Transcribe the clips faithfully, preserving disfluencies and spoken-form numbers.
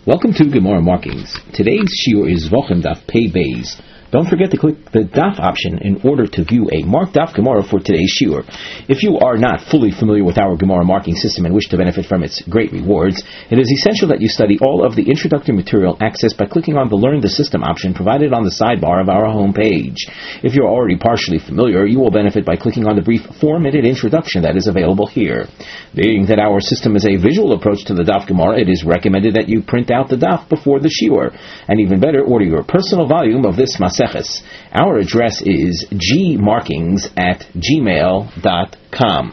Welcome to Gemara Markings. Today's shiur is Vochem Daf Pei Beis. Don't forget to click the Daf option in order to view a marked Daf Gemara for today's shiur. If you are not fully familiar with our Gemara marking system and wish to benefit from its great rewards, it is essential that you study all of the introductory material accessed by clicking on the Learn the System option provided on the sidebar of our home page. If you are already partially familiar, you will benefit by clicking on the brief four-minute introduction that is available here. Being that our system is a visual approach to the Daf Gemara, it is recommended that you print out the Daf before the shiur, and even better, order your personal volume of this Masech. Our address is gmarkings at gmail dot com.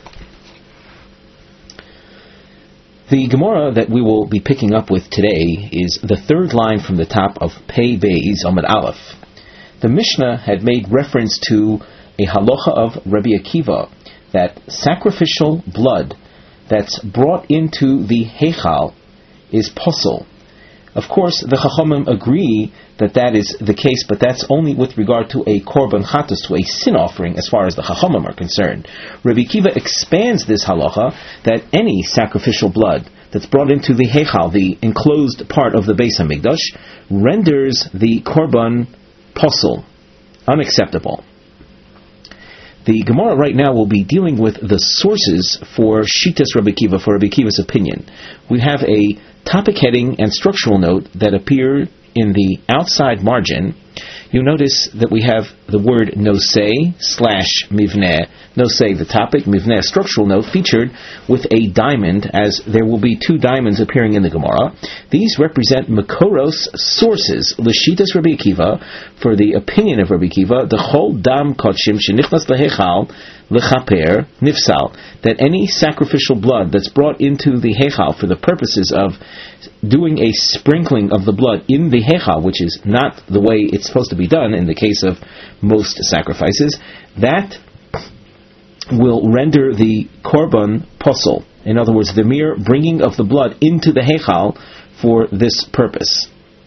The Gemara that we will be picking up with today is the third line from the top of Pei Beis Amud Aleph. The Mishnah had made reference to a halacha of Rabbi Akiva, that sacrificial blood that's brought into the Heichal is posel. Of course, the Chachamim agree that that is the case, but that's only with regard to a korban chatos, to a sin offering, as far as the Chachamim are concerned. Rabbi Akiva expands this halacha that any sacrificial blood that's brought into the Heichal, the enclosed part of the Beis Hamikdash, renders the korban posel, unacceptable. The Gemara right now will be dealing with the sources for Shitas Rabbi Akiva, for Rabbi Akiva's opinion. We have a topic heading and structural note that appear in the outside margin. You notice that we have the word nosei slash mivneh. Nosei, the topic, mivneh, structural note, featured with a diamond, as there will be two diamonds appearing in the Gemara. These represent Makoros sources, L'shitas Rabbi Akiva, for the opinion of Rabbi Akiva, the chol dam kodshim shenichnas lehechal lechaper nifsal, that any sacrificial blood that's brought into the Heichal for the purposes of doing a sprinkling of the blood in the Heichal, which is not the way it's supposed to be done in the case of most sacrifices, that will render the korban posel. In other words, the mere bringing of the blood into the Heichal for this purpose.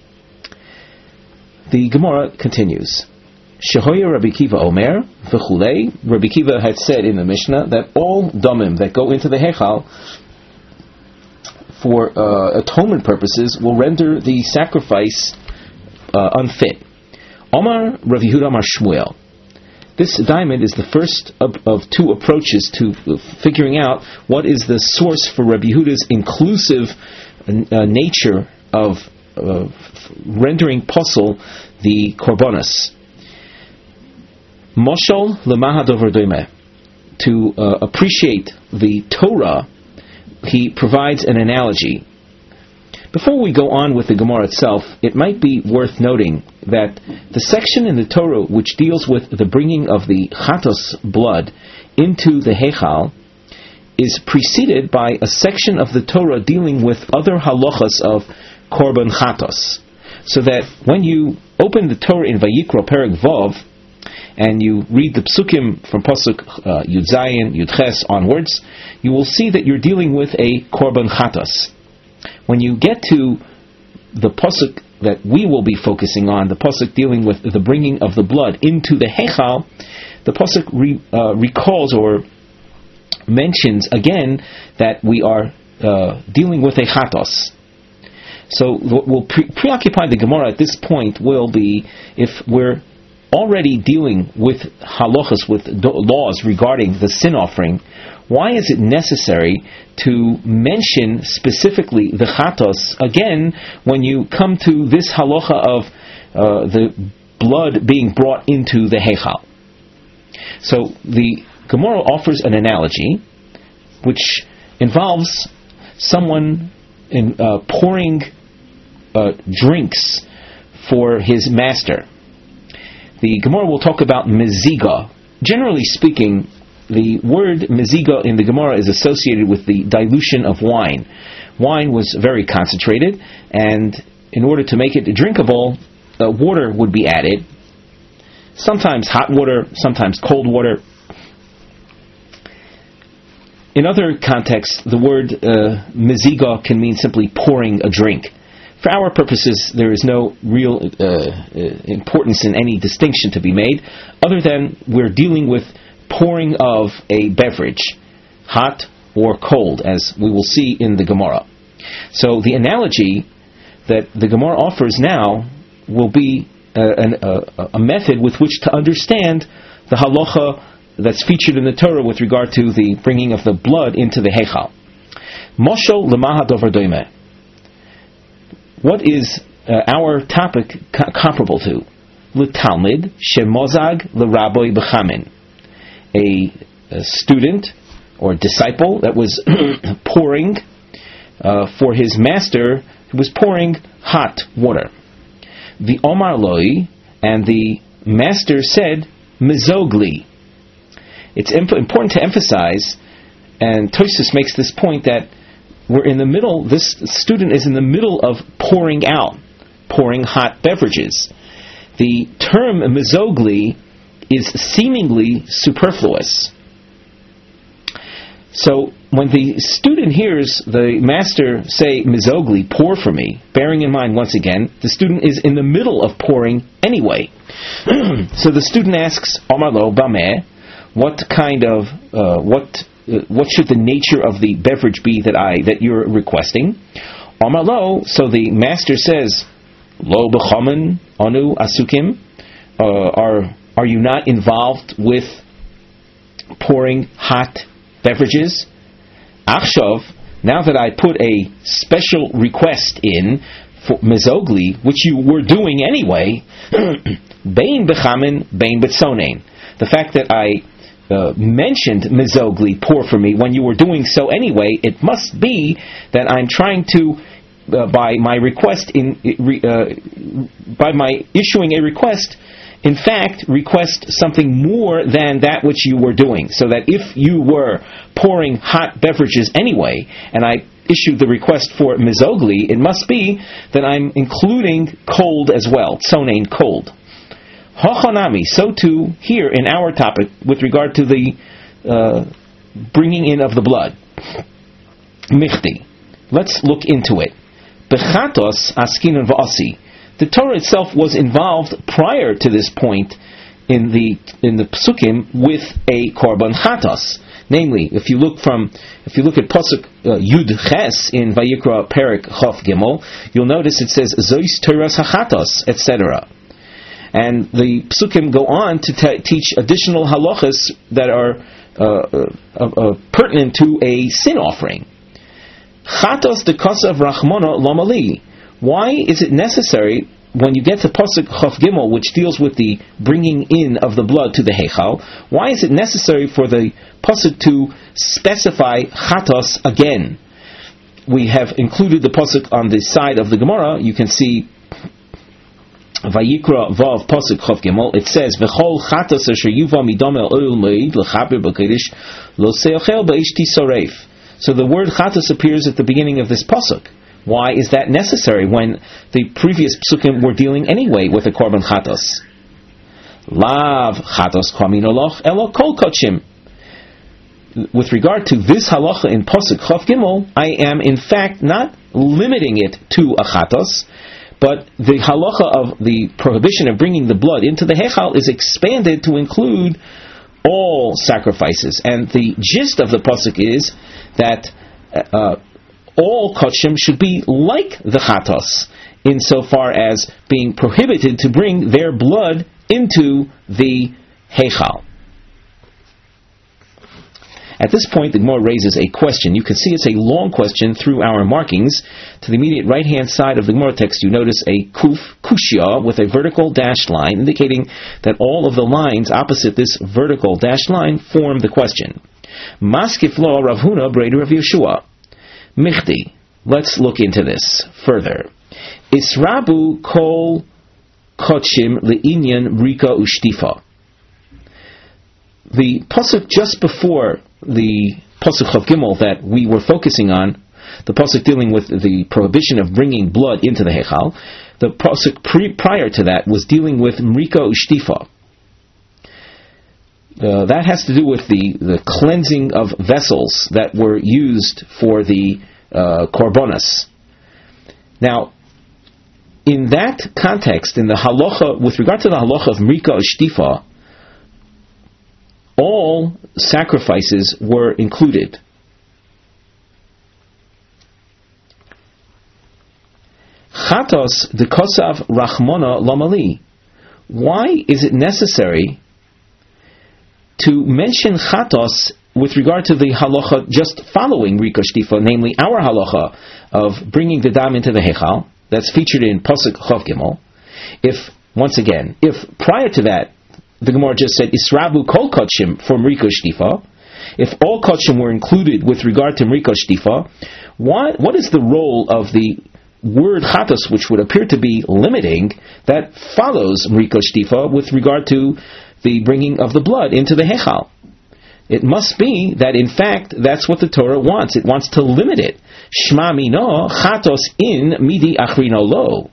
The Gemara continues. Shehoya Rabbi Akiva Omer v'chulei. Rabbi Akiva had said in the Mishnah that all damim that go into the Heichal for uh, atonement purposes will render the sacrifice uh, unfit. Omar Rav Yehuda Amar Shmuel. This diamond is the first of, of two approaches to figuring out what is the source for Rabbi Yehuda's inclusive uh, nature of uh, rendering posel the korbanos. Moshel lemahadover doimeh. To uh, appreciate the Torah, he provides an analogy. Before we go on with the Gemara itself, it might be worth noting that the section in the Torah which deals with the bringing of the chatos blood into the Heichal is preceded by a section of the Torah dealing with other halachas of korban chatos. So that when you open the Torah in Vayikra Perek Vav, and you read the psukim from pasuk uh, Yud Zayin, Yud Ches onwards, you will see that you're dealing with a korban chatos. When you get to the pasuk that we will be focusing on, the pasuk dealing with the bringing of the blood into the Heichal, the pasuk re, uh, recalls or mentions again that we are uh, dealing with a chatos. So what will pre- preoccupy the Gemara at this point will be if we're already dealing with halachas, with do- laws regarding the sin offering, why is it necessary to mention specifically the chatos again when you come to this halacha of uh, the blood being brought into the Heichal? So the Gemara offers an analogy which involves someone in uh, pouring uh, drinks for his master. The Gemara will talk about meziga. Generally speaking, the word meziga in the Gemara is associated with the dilution of wine. Wine was very concentrated, and in order to make it drinkable, uh, water would be added. Sometimes hot water, sometimes cold water. In other contexts, the word uh, meziga can mean simply pouring a drink. For our purposes, there is no real uh, uh, importance in any distinction to be made, other than we're dealing with pouring of a beverage, hot or cold, as we will see in the Gemara. So the analogy that the Gemara offers now will be uh, an, uh, a method with which to understand the halacha that's featured in the Torah with regard to the bringing of the blood into the Heichal. Moshel lemaha dover doimeh. What is uh, our topic co- comparable to? L'talmid shemozag l'raboy b'chamin. A, a student or disciple that was pouring uh, for his master, who was pouring hot water. The Omar Loi, and the master said, Mizogli. It's imp- important to emphasize, and Tosfos makes this point, that we're in the middle, this student is in the middle of pouring out, pouring hot beverages. The term Mizogli is seemingly superfluous. So when the student hears the master say, Mizogli, pour for me, bearing in mind once again, the student is in the middle of pouring anyway. So the student asks, Omar lo bameh, what kind of, uh, what uh, what should the nature of the beverage be that I that you're requesting? Omar lo, so the master says, Lo b'chamen anu asukim, uh, are are you not involved with pouring hot beverages? Achshav, now that I put a special request in for Mizogli, which you were doing anyway, Bein b'chamin, bein b'tzonein. The fact that I uh, mentioned Mizogli, pour for me, when you were doing so anyway, it must be that I'm trying to, uh, by my request, in uh, by my issuing a request, in fact, request something more than that which you were doing. So that if you were pouring hot beverages anyway, and I issued the request for Mizogli, it must be that I'm including cold as well, tzonein, cold. Hochanami, so too here in our topic with regard to the uh, bringing in of the blood. Michti, let's look into it. Bechatos askinon va'asi. The Torah itself was involved prior to this point in the in the Psukim with a korban chatos. Namely, if you look from if you look at pasuk uh, Yud Ches in Vayikra Perek Chof Gimel, you'll notice it says Zois Toras Hachatos, et cetera. And the Psukim go on to t- teach additional halachas that are uh, uh, uh, pertinent to a sin offering. Chatos de Kosav Rachmona Lomali. Why is it necessary, when you get to Pasuk Chof Gimel, which deals with the bringing in of the blood to the Heichal, why is it necessary for the Pasuk to specify Chatos again? We have included the Pasuk on the side of the Gemara. You can see Vayikra Vav Pasuk Chof Gimel. It says, V'chol Chatos asher yuva midam el oil meid l'chaber b'kedish lo seochel b'ishti soreif. So the word Chatos appears at the beginning of this Pasuk. Why is that necessary when the previous psukim were dealing anyway with a korban chatos? Lav chatos kwaminoloch elo kol kochim. With regard to this halacha in pasuk Chof Gimel, I am in fact not limiting it to a chatos, but the halacha of the prohibition of bringing the blood into the heichal is expanded to include all sacrifices. And the gist of the pasuk is that Uh, all kachim should be like the chatos, insofar as being prohibited to bring their blood into the heichal. At this point, the Gemara raises a question. You can see it's a long question through our markings. To the immediate right-hand side of the Gemara text, you notice a kuf, kushya, with a vertical dashed line, indicating that all of the lines opposite this vertical dashed line form the question. Maskif lo Rav Huna Breder of Yeshua. Michti, let's look into this further. Israbu kol kochim le'inyan rika ushtifa. The pasuk just before the pasuk Chof Gimel that we were focusing on, the pasuk dealing with the prohibition of bringing blood into the heichal, the pasuk pre- prior to that was dealing with rika ushtifa. Uh, that has to do with the, the cleansing of vessels that were used for the uh, korbanos. Now, in that context, in the halacha, with regard to the halacha of Mrika Shtifa, all sacrifices were included. Chatos de kosav rachmona lamali. Why is it necessary to mention chatos with regard to the halacha just following Rika Shtifa, namely our halacha of bringing the dam into the Heichal, that's featured in Pasuk Chav Gimel? If, once again, if prior to that, the Gemara just said, Israbu kol kotshim from Rika Shtifa, if all kotshim were included with regard to Rika Shtifa, what, what is the role of the word chatos, which would appear to be limiting, that follows Rika Shtifa with regard to the bringing of the blood into the Heichal? It must be that, in fact, that's what the Torah wants. It wants to limit it. Shma mino chatos in midi achrino lo.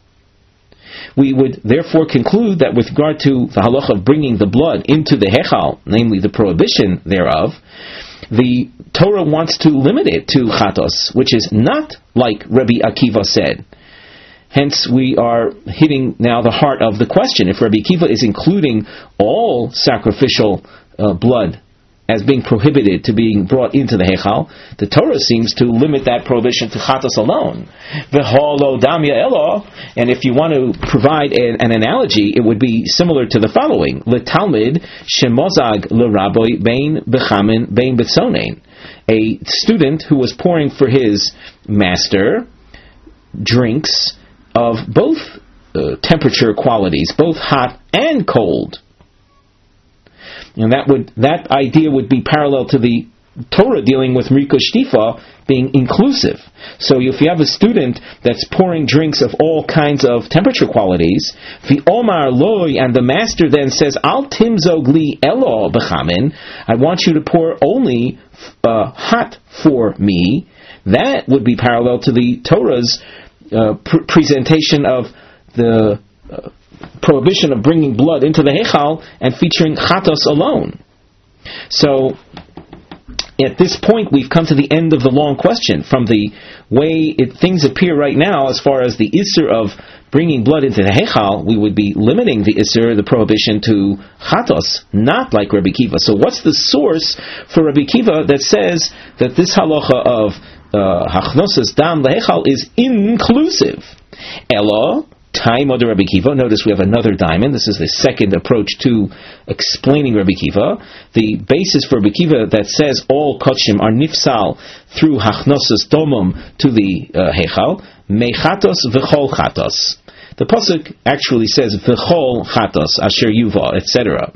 We would therefore conclude that with regard to the halacha of bringing the blood into the Heichal, namely the prohibition thereof, the Torah wants to limit it to chatos, which is not like Rabbi Akiva said. Hence, we are hitting now the heart of the question. If Rabbi Akiva is including all sacrificial uh, blood as being prohibited to being brought into the Heichal, the Torah seems to limit that prohibition to chatos alone. V'holo damya elo, and if you want to provide an, an analogy, it would be similar to the following: L'talmid shemozag l'raboy bein bechamin bein betzonein. A student who was pouring for his master drinks of both uh, temperature qualities, both hot and cold. And that would that idea would be parallel to the Torah dealing with Rika Shtifa being inclusive. So if you have a student that's pouring drinks of all kinds of temperature qualities, the Omar Loi, and the master then says, Al timzog li elo bechamin, I want you to pour only uh, hot for me, that would be parallel to the Torah's uh, pr- presentation of the uh, prohibition of bringing blood into the Heichal and featuring chatos alone. So, at this point, we've come to the end of the long question. From the way it, things appear right now, as far as the Isser of bringing blood into the Heichal, we would be limiting the Isser, the prohibition, to chatos, not like Rabbi Kiva. So what's the source for Rabbi Kiva that says that this halacha of hachnosas dam lehechal is inclusive? Elo time of the Rabbi Kiva. Notice we have another diamond. This is the second approach to explaining Rabbi Kiva. The basis for Rabbi Kiva that says all kotshim are nifsal through hachnosas domum to the uh, heichal, mechatos v'chol chatos. The pasuk actually says v'chol chatos asher yuva, et cetera.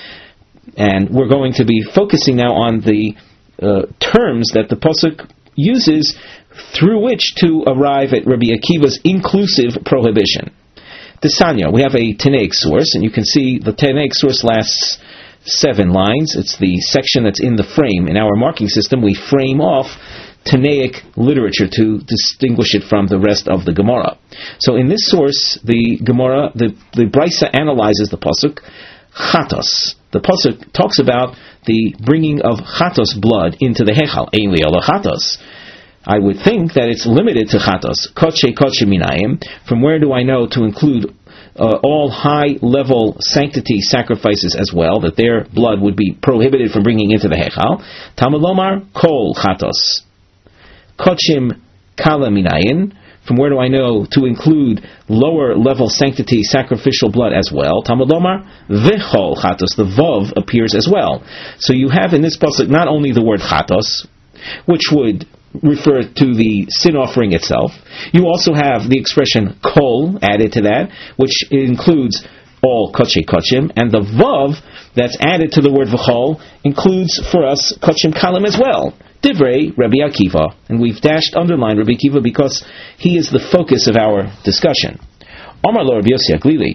And we're going to be focusing now on the uh, terms that the pasuk uses through which to arrive at Rabbi Akiva's inclusive prohibition. The Sanya, we have a Tanaic source, and you can see the Tanaic source lasts seven lines. It's the section that's in the frame. In our marking system, we frame off Tanaic literature to distinguish it from the rest of the Gemara. So in this source, the Gemara, the, the Brisa analyzes the pasuk, chatos. The pasuk talks about the bringing of chatos blood into the Heichal. Ein li ala chatos. I would think that it's limited to chatos. Koche koche minayim. From where do I know to include uh, all high-level sanctity sacrifices as well, that their blood would be prohibited from bringing into the Heichal? Talmud lomar kol chatos. Kochim kala minayin. From where do I know to include lower-level sanctity sacrificial blood as well? Talmud lomar v'chol chatos. The vav appears as well. So you have in this pasuk not only the word chatos, which would refer to the sin offering itself. You also have the expression kol added to that, which includes all koche kochim, and the vav that's added to the word v'chol includes for us kochim kalim as well. Divrei Rabbi Akiva, and we've dashed underline Rabbi Akiva because he is the focus of our discussion. Omar lo Rabbi Yossi Aglili.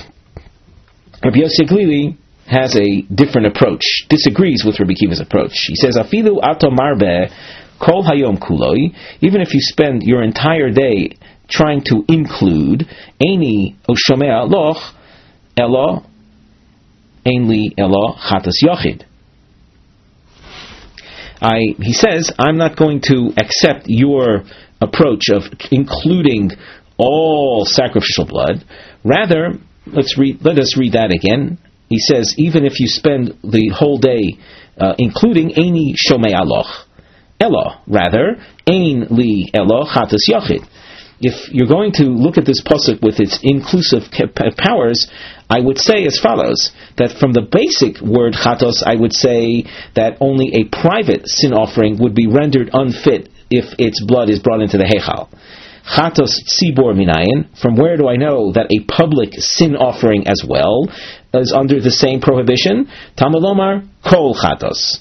Rabbi Yossi Aglili has a different approach, disagrees with Rabbi Akiva's approach. He says, Afilu ato marbe kol hayom kuloi, even if you spend your entire day trying to include Eini oshomea loch elo einli elo chatas yochid. I, he says, I'm not going to accept your approach of including all sacrificial blood. Rather, let's read. Let us read that again. He says, even if you spend the whole day uh, including Eini shomei aloch, Elo, rather, Ein li Elo chatas yochid. if you're going to look at this pasuk with its inclusive powers, I would say as follows, that from the basic word chatos, I would say that only a private sin offering would be rendered unfit if its blood is brought into the heichal. Chatos tzibor minayin, from where do I know that a public sin offering as well is under the same prohibition? Talmud lomar, kol chatos.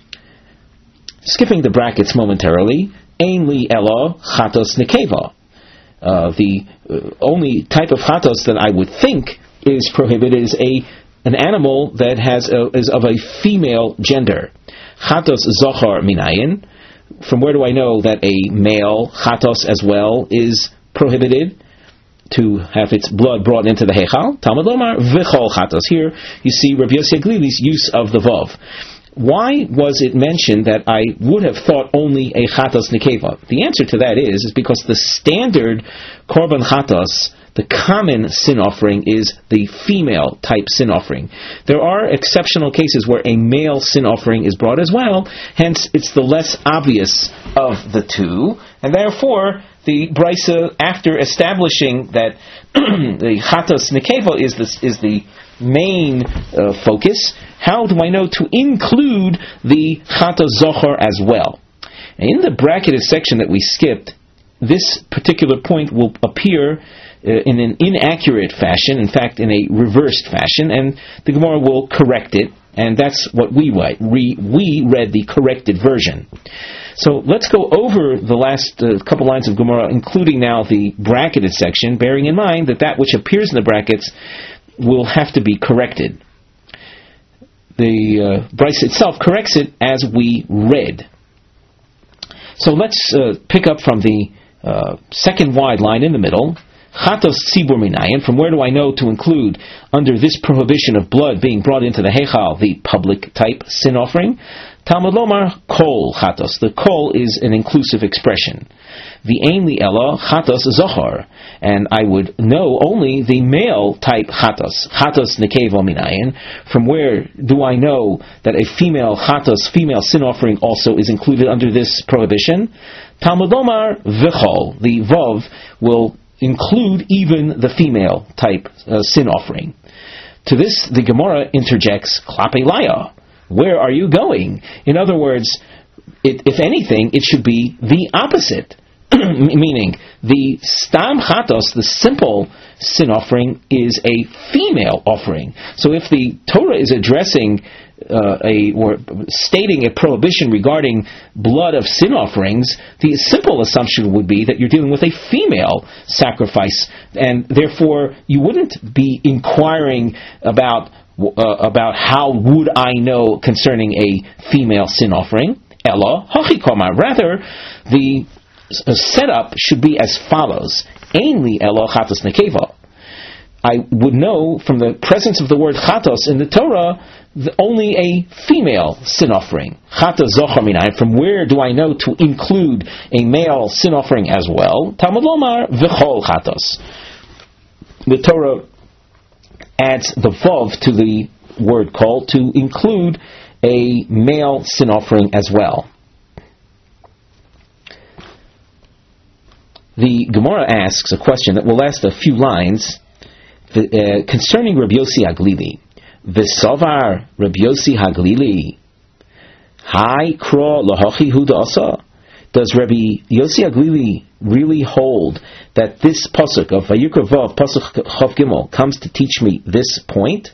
Skipping the brackets momentarily, ein li elo chatos nekeva. Uh, the uh, only type of chatos that I would think is prohibited is a an animal that has a, is of a female gender. Chatos zochar minayin. From where do I know that a male chatos as well is prohibited to have its blood brought into the heichal? Talmud lomar v'chol chatos. Here you see Rabbi Yossi Haglili's use of the vav. Why was it mentioned that I would have thought only a chatos nekeva? The answer to that is, is because the standard korban chatos, the common sin offering, is the female type sin offering. There are exceptional cases where a male sin offering is brought as well, hence it's the less obvious of the two, and therefore the Brisa, after establishing that the chatos nekeva is the, is the main uh, focus, how do I know to include the chatos zochar as well? And in the bracketed section that we skipped, this particular point will appear Uh, in an inaccurate fashion, in fact in a reversed fashion, and the Gemara will correct it, and that's what we read. We, we read the corrected version. So let's go over the last uh, couple lines of Gemara, including now the bracketed section, bearing in mind that that which appears in the brackets will have to be corrected. The uh, Bryce itself corrects it as we read. So let's uh, pick up from the uh, second wide line in the middle. Chatos tzibur minayin, from where do I know to include under this prohibition of blood being brought into the heichal the public type sin offering? Talmud lomar kol chatos. The kol is an inclusive expression. The ein li ela chatos zochar, and I would know only the male type chatos. Chatos nekeva minayin. From where do I know that a female chatos, female sin offering, also is included under this prohibition? Talmud lomar v'chol. The vav will include even the female type uh, sin offering. To this, the Gemara interjects, Klape Laya. Where are you going? In other words, it, if anything, it should be the opposite. Meaning, the Stam Chatos, the simple sin offering, is a female offering. So if the Torah is addressing Uh, a or stating a prohibition regarding blood of sin offerings, the simple assumption would be that you're dealing with a female sacrifice, and therefore you wouldn't be inquiring about uh, about how would I know concerning a female sin offering. Ella hachikoma. Rather, the uh, setup should be as follows: Ainli ella chatos nekeva. I would know from the presence of the word chatos in the Torah the, only a female sin offering. Chatos zochar minayin. From where do I know to include a male sin offering as well? Talmud lomar v'chol chatos. The Torah adds the vav to the word kol to include a male sin offering as well. The Gemara asks a question that will last a few lines. The, uh, concerning Rabbi Yossi Haglili, V'savar Rabbi Yossi Haglili, Hai kro lahachi hu da'asa. Does Rabbi Yossi Haglili really hold that this pasuk of Vayikra Vav pasuk Chav Gimel comes to teach me this point?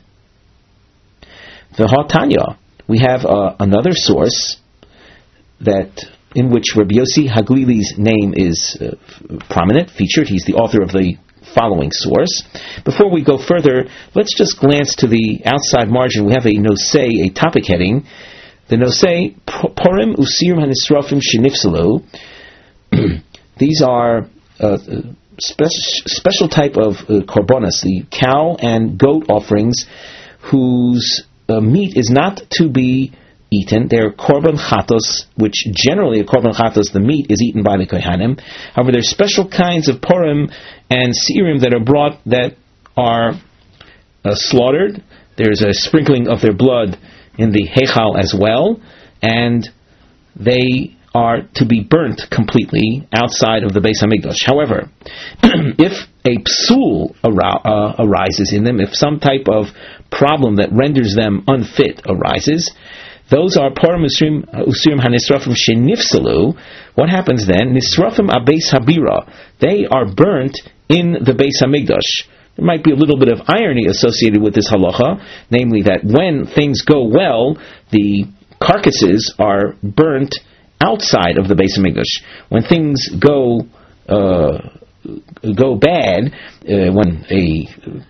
V'ha Tanya, we have uh, another source that in which Rabbi Yossi Haglili's name is uh, prominent, featured. He's the author of the following source. Before we go further, let's just glance to the outside margin. We have a nosei, a topic heading. The nosei, Purim Usirim Hanisrafim Shenifsalu. These are uh, spe- special type of uh, korbanos, the cow and goat offerings, whose uh, meat is not to be eaten. They're korban chatos, which generally a korban chatos, the meat is eaten by the kohanim. However, there's special kinds of purim and seirim that are brought that are uh, slaughtered. There's a sprinkling of their blood in the heichal as well, and they are to be burnt completely outside of the Beis Hamikdash. However, if a psul ar- uh, arises in them, if some type of problem that renders them unfit arises, those are Purim Usurim HaNisrafim Shenifsalu. What happens then? Nisrafim Abeis Habira. They are burnt in the Beis Hamikdash. There might be a little bit of irony associated with this halacha, namely that when things go well, the carcasses are burnt outside of the Beis Hamikdash. When things go uh, go bad, uh, when a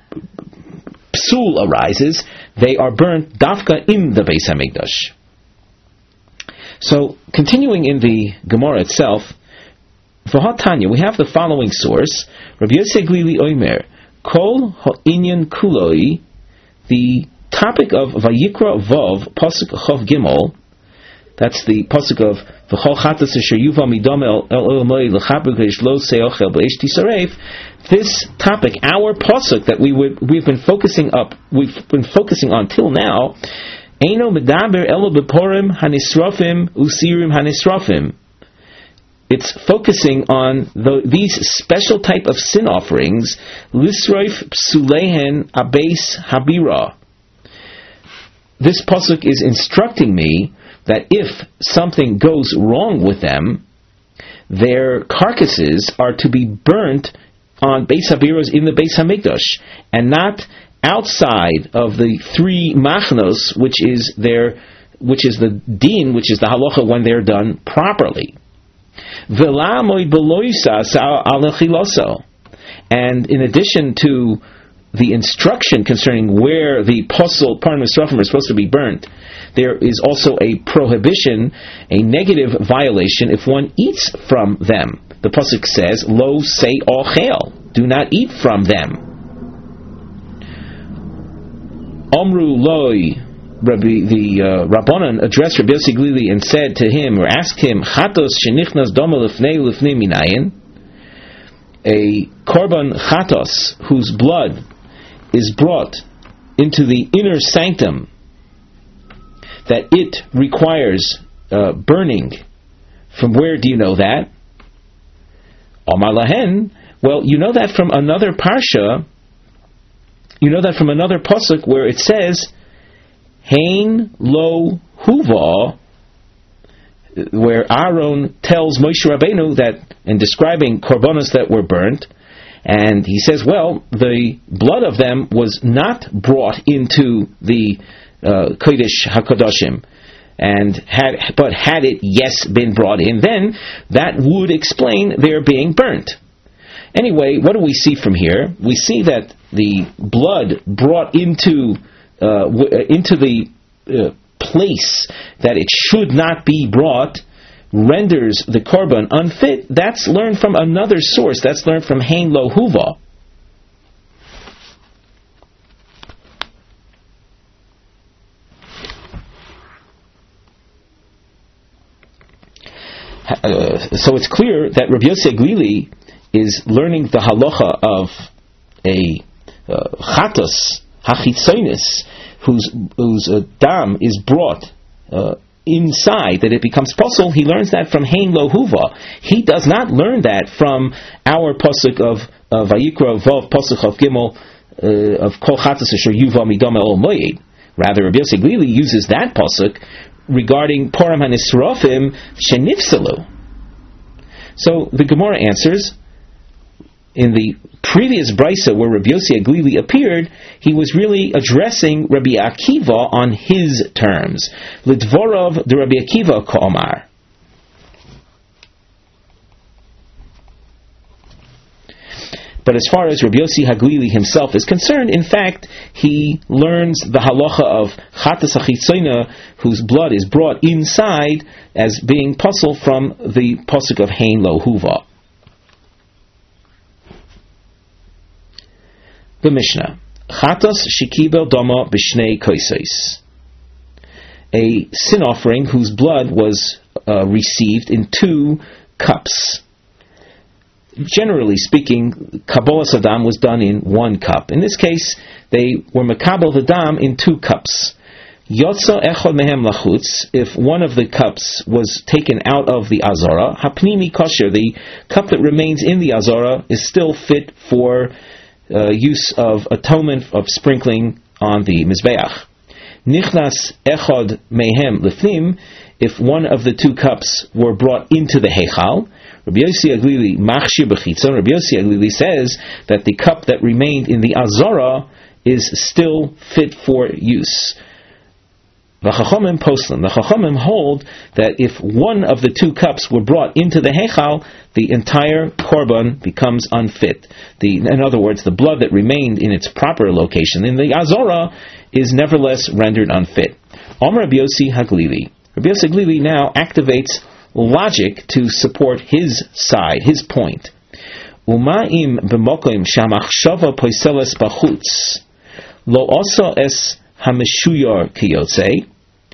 psul arises, they are burnt dafka in the Beis Hamikdash. So, continuing in the Gemara itself, V'hatanya, we have the following source: Rabbi Yosef Glili Omer, Kol ha'inyan kuloi, the topic of Vayikra Vav pasuk Chav Gimel. That's the pasuk of V'chol chatas asher yuva midam el olamoi l'chaber k'yish lo seochel b'eish tisaref. This topic, our pasuk that we would we've been focusing up, we've been focusing on till now, Eino medaber elo beporim hanisrafim usirim hanisrafim. It's focusing on the, these special type of sin offerings, lisroif psulehen abeis habira. This pasuk is instructing me that if something goes wrong with them, their carcasses are to be burnt on Beis Habiros in the Beis Hamikdash, and not outside of the three machnos, which is their, which is the din, which is the halacha when they're done properly. And in addition to the instruction concerning where the posel Purim Yisrafim are supposed to be burnt, there is also a prohibition, a negative violation, if one eats from them. The pasuk says, "Lo say ochel," do not eat from them. Omru loi, Rabbi, the uh, Rabbanan addressed Rabbi Yossi Glili and said to him, or asked him, "Chatos shenichnas doma lefnei lefnei minayin," a korban chatos whose blood is brought into the inner sanctum, that it requires uh, burning. From where do you know that? Omar lahen. Well, you know that from another parsha. You know that from another pasuk where it says, "Hein lo huva," where Aaron tells Moshe Rabbeinu that, in describing korbanos that were burnt, and he says, well, the blood of them was not brought into the uh, Kodesh HaKadoshim, and had, but had it, yes, been brought in, then that would explain their being burnt. Anyway, what do we see from here? We see that the blood brought into uh, w- into the uh, place that it should not be brought renders the korban unfit. That's learned from another source. That's learned from Hein Lo Huva. Uh, so it's clear that Rabbi Yosef Glili is learning the halacha of a uh, chatos hachitzonis, whose whose uh, dam is brought uh, inside, that it becomes posel. He learns that from Hein Lo Huva. He does not learn that from our pasuk of uh, Vayikra Vav pasuk of Gimel uh, of Kol Chatos Asher Yuva Midam El Moed. Rather, Rabbi Yosef Glili uses that pasuk regarding Purim HaNisrafim Shenifsalu. So the Gemara answers, in the previous brisa where Rabbi Yosef Glili appeared, he was really addressing Rabbi Akiva on his terms. L'dvorov de Rabbi Akiva ka'omar. But as far as Rabbi Yossi Haglili himself is concerned, in fact, he learns the halacha of Chatas HaChitzona, whose blood is brought inside, as being puzzled from the pasuk of Hein Lo Huva. The Mishnah. Chatas Shekibel Dama B'Shnei Koisos. A sin offering whose blood was uh, received in two cups. Generally speaking, Kabbalas Adam was done in one cup. In this case, they were Makabel the Dam in two cups. Yotza echad mehem lachutz, if one of the cups was taken out of the azara, hapnimi kosher, the cup that remains in the azara is still fit for uh, use of atonement, of sprinkling on the mizbeach. Nichnas echad mehem lifnim, if one of the two cups were brought into the heichal, Rabbi Yossi Aglili machshir b'chitzon, Rabbi Yossi Aglili says that the cup that remained in the azara is still fit for use. The Chachamim poslan. The Chachamim hold that if one of the two cups were brought into the heichal, the entire korban becomes unfit. The, in other words, the blood that remained in its proper location in the azara is nevertheless rendered unfit. Omer Rabbi Yossi Haglili. Rabbi Yossi Haglili now activates logic to support his side, his point. Umaim b'mokim shamachshava poiseles b'chutz lo osa es hameshuyar kiyotze.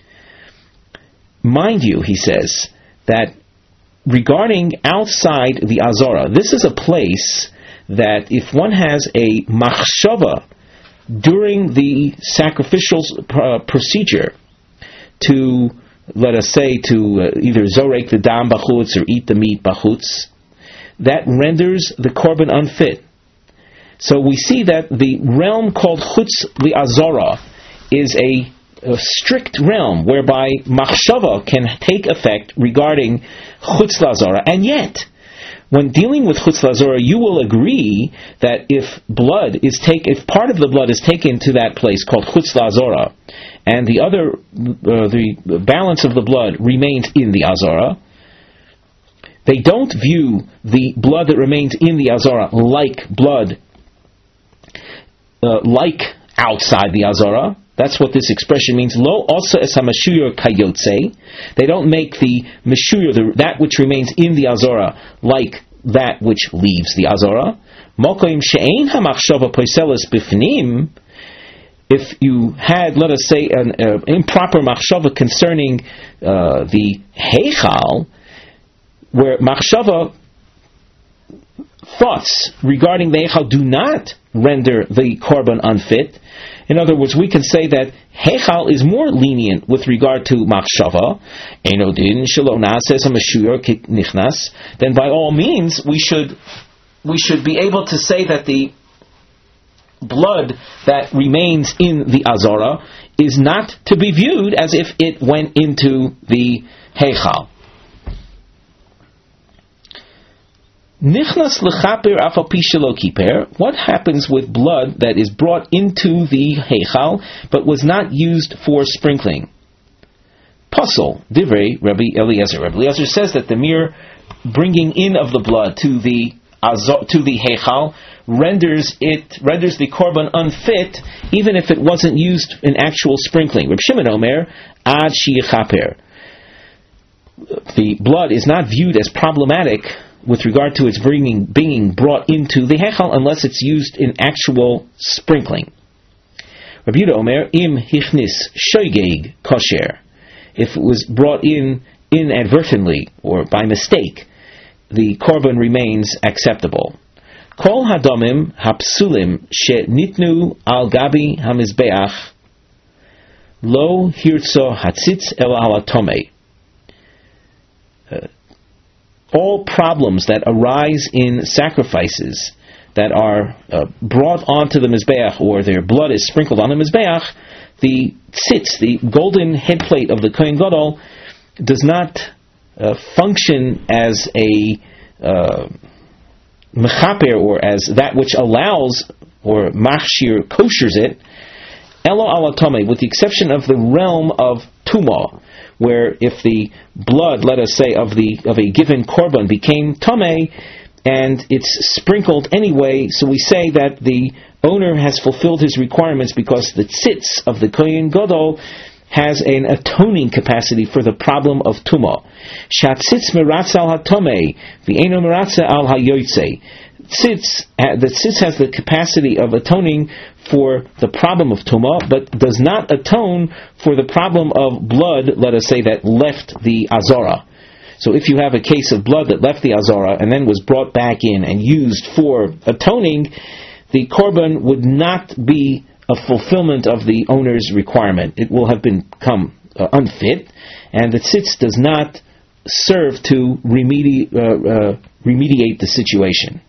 Mind you, he says, that regarding outside the azara, this is a place that if one has a machshava during the sacrificial uh, procedure to, let us say, to uh, either zorek the dam bachutz or eat the meat bachutz, that renders the korban unfit. So we see that the realm called chutz li'azara is a, a strict realm whereby machshava can take effect regarding chutz li'azara, and yet when dealing with chutz li'azara, you will agree that if blood is taken, if part of the blood is taken to that place called chutz li'azara, and the other, uh, the balance of the blood remains in the azara, they don't view the blood that remains in the azara like blood, uh, like outside the azara. That's what this expression means. Lo osa es hameshuyar kayotze. They don't make the meshuyar, the, that which remains in the azara, like that which leaves the azara. Mokoim she'ein hamachshava poiseles bifnim. If you had, let us say, an uh, improper machshava concerning uh, the heichal, where machshava thoughts regarding the heichal do not render the korban unfit. In other words, we can say that heichal is more lenient with regard to machshava. Enodin shelo nases hameshuyar nichnas. Then, by all means, we should we should be able to say that the blood that remains in the azara is not to be viewed as if it went into the heichal. Nichnas lechaper afal pi shelo kiper. What happens with blood that is brought into the heichal but was not used for sprinkling? Pasol divrei Rabbi Eliezer. Rabbi Eliezer says that the mere bringing in of the blood to the azor, to the heichal renders it renders the korban unfit, even if it wasn't used in actual sprinkling. Reb Shimon Omer ad sheyechaper. The blood is not viewed as problematic with regard to its bringing, being brought into the heichal unless it's used in actual sprinkling. Rabbi Yehuda Omer, im hichnis shoygeg kosher. If it was brought in inadvertently or by mistake, the korban remains acceptable. Kol hadomim hapsulim she nitnu al gabi hamizbeach lo hirtzo hatzitz el alatome. All problems that arise in sacrifices that are uh, brought onto the mizbeach, or their blood is sprinkled on the mizbeach, the tzitz, the golden headplate of the Kohen Gadol, does not uh, function as a uh, mechaper, or as that which allows, or machshir koshers it, elo alatome, with the exception of the realm of tumah, where if the blood, let us say, of the of a given korban became tameh, and it's sprinkled anyway, so we say that the owner has fulfilled his requirements because the tzitz of the Kohen Gadol has an atoning capacity for the problem of tumah. Shatzitz meratza al hatomeh, v'eino meratza al hayotzei. Tzitz, the tzitz has the capacity of atoning for the problem of tumah, but does not atone for the problem of blood, let us say, that left the azara. So if you have a case of blood that left the azara and then was brought back in and used for atoning, the korban would not be a fulfillment of the owner's requirement. It will have become uh, unfit, and the tzitz does not serve to remedi- uh, uh, remediate the situation.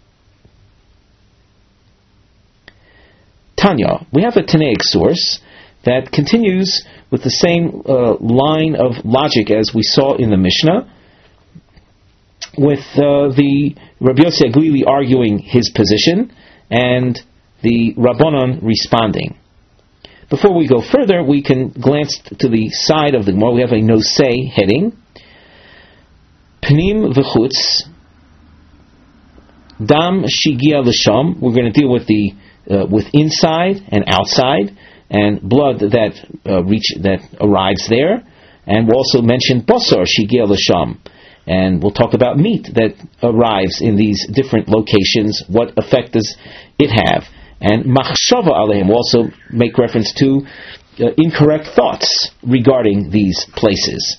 Tanya, we have a Tanaic source that continues with the same uh, line of logic as we saw in the Mishnah, with uh, the Rabbi Yossi Aglili arguing his position and the Rabbanon responding. Before we go further, we can glance to the side of the Gemara. We have a Nosei heading. Pnim v'chutz, dam shigia l'sham. We're going to deal with the uh, with inside and outside, and blood that uh, reach that arrives there. And we'll also mention basar shigia l'sham, and we'll talk about meat that arrives in these different locations. What effect does it have? And machshava aleim will also make reference to uh, incorrect thoughts regarding these places.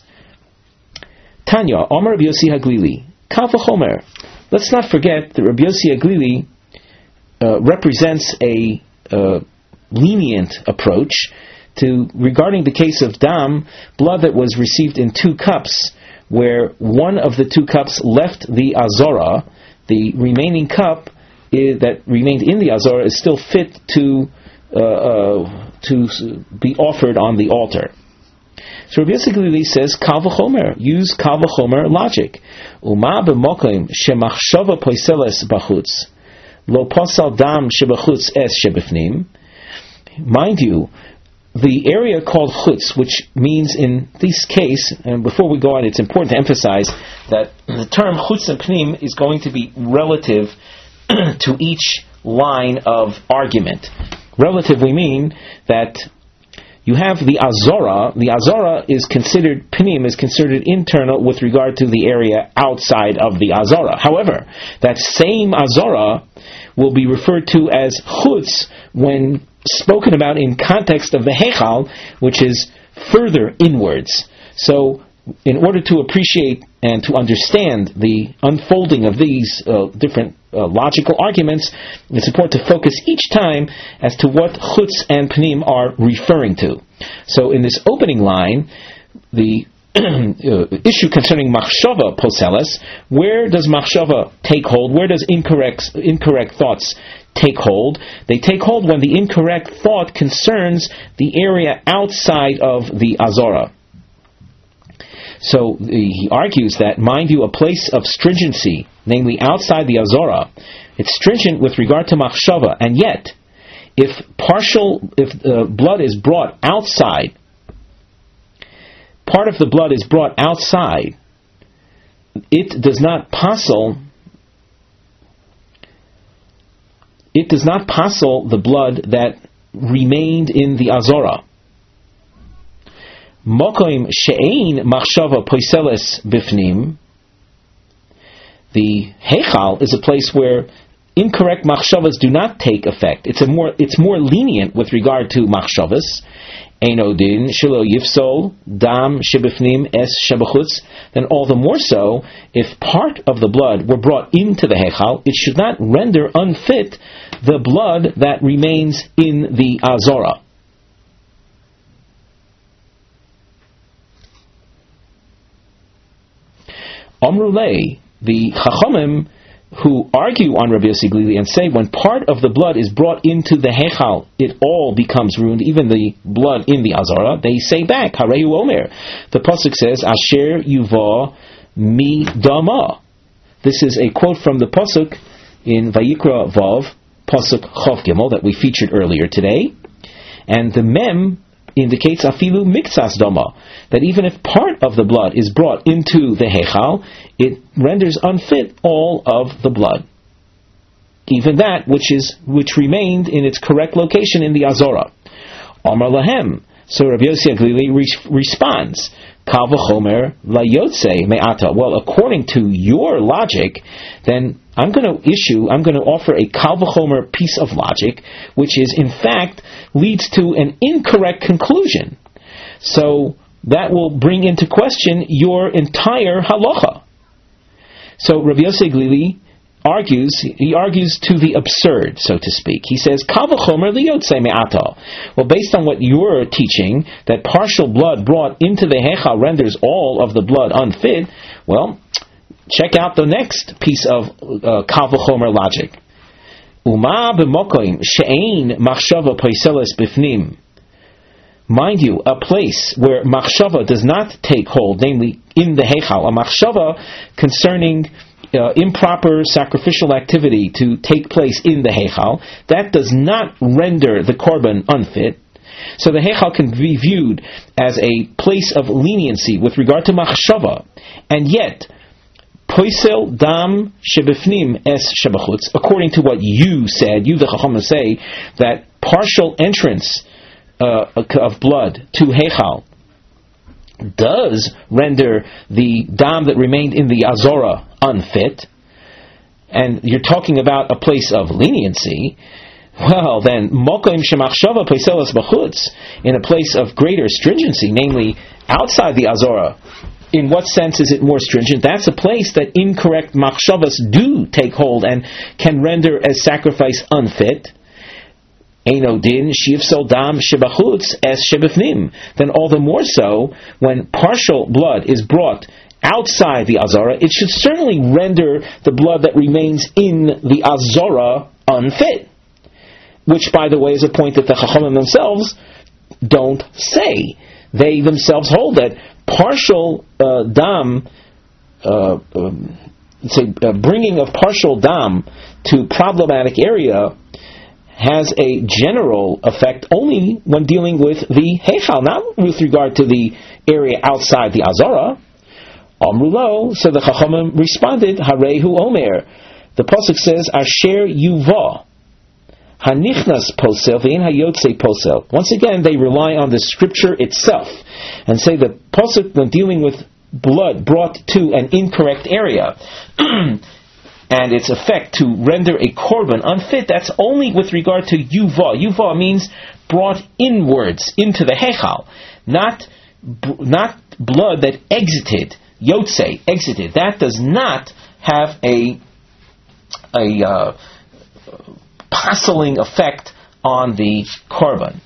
Tanya, Omer Rabbi Yossi Haglili, Kal v'chomer. Let's not forget that Rabbi Yossi Haglili uh, represents a uh, lenient approach to regarding the case of dam, blood that was received in two cups, where one of the two cups left the azora. The remaining cup is, that remained in the azora is still fit to uh, uh, to be offered on the altar. So Rabbi Yossi Haglili says, Kal v'chomer, use Kal v'chomer logic. Uma b'mokim shemachshava poiseles b'chutz, lo posal dam shebachutz es shebifnim. Mind you, the area called chutz, which means in this case, and before we go on, it's important to emphasize that the term chutz and pnim is going to be relative to each line of argument. Relative, we mean that you have the azora. The azora is considered, pnim is considered internal with regard to the area outside of the azora. However, that same azora will be referred to as chutz when spoken about in context of the hechal, which is further inwards. So, in order to appreciate and to understand the unfolding of these uh, different uh, logical arguments, it's important to focus each time as to what chutz and pnim are referring to. So in this opening line, the uh, issue concerning machshava poseles, where does machshava take hold? Where does incorrect incorrect thoughts take hold? They take hold when the incorrect thought concerns the area outside of the azora. So he argues that, mind you, a place of stringency, namely outside the azora, it's stringent with regard to machshava, and yet, if partial, if uh, blood is brought outside, part of the blood is brought outside, it does not passel, it does not passel the blood that remained in the azora. Mokoim she'ein machshava poiseles bifnim. The hechal is a place where incorrect machshavas do not take effect. It's a more it's more lenient with regard to machshavas. Einodin shelo yifsol dam shebifnim es shebachutz. Then all the more so, if part of the blood were brought into the hechal, it should not render unfit the blood that remains in the azora. Amrulei, the Chachamim who argue on Rabbi Yossi Haglili and say when part of the blood is brought into the hechal, it all becomes ruined, even the blood in the azara. They say back, Harehu Omer. The pasuk says, Asher yuva mi dama. This is a quote from the pasuk in Vayikra Vav, pasuk Chav Gimel that we featured earlier today, and the mem indicates afilu miktsas dama, that even if part of the blood is brought into the hechal, it renders unfit all of the blood, even that which is which remained in its correct location in the azora. Amar lahem. So Rabbi Yossi Haglili re- responds, Kal v'chomer layotze me'ata. Well, according to your logic, then I'm going to issue, I'm going to offer a Kal v'chomer piece of logic, which is, in fact, leads to an incorrect conclusion. So that will bring into question your entire halacha. So Rabbi Yossi Haglili argues, he argues to the absurd, so to speak. He says, Kal v'chomer liyotzei me'ata. Well, based on what you're teaching, that partial blood brought into the Heichal renders all of the blood unfit, well, check out the next piece of uh, Kal v'chomer logic. Uma b'mokoim she'ein machshava poiseles bifnim. Mind you, a place where machshava does not take hold, namely in the Heichal, a machshava concerning uh, improper sacrificial activity to take place in the Heichal, that does not render the korban unfit. So the Heichal can be viewed as a place of leniency with regard to machshava, and yet poisel dam shebifnim es shebachutz, according to what you said, you the Chachamim say, that partial entrance Uh, of blood to Heichal does render the dam that remained in the Azora unfit, and you're talking about a place of leniency, well then, Mokoim Shemachshava Paiselas Bachutz, in a place of greater stringency, namely outside the Azora. In what sense is it more stringent? That's a place that incorrect machshavas do take hold and can render a sacrifice unfit. Eino din shivsel dam shebachutz es shebifnim. Then all the more so when partial blood is brought outside the Azara, it should certainly render the blood that remains in the Azara unfit. Which, by the way, is a point that the Chachamim themselves don't say. They themselves hold that partial uh, dam, uh, um, say uh, bringing of partial dam to problematic area has a general effect only when dealing with the Heichal, not with regard to the area outside the Azara. Amrulo, so the Chachamim responded, Harehu Omer. The pasuk says, Asher Yuva. Hanichnas posel ve'in hayotze posel. Once again, they rely on the scripture itself and say the pasuk, when dealing with blood brought to an incorrect area and its effect to render a korban unfit, that's only with regard to yuva. Yuva means brought inwards into the Heichal, not not blood that exited, yotze, exited. That does not have a a uh, passing effect on the korban.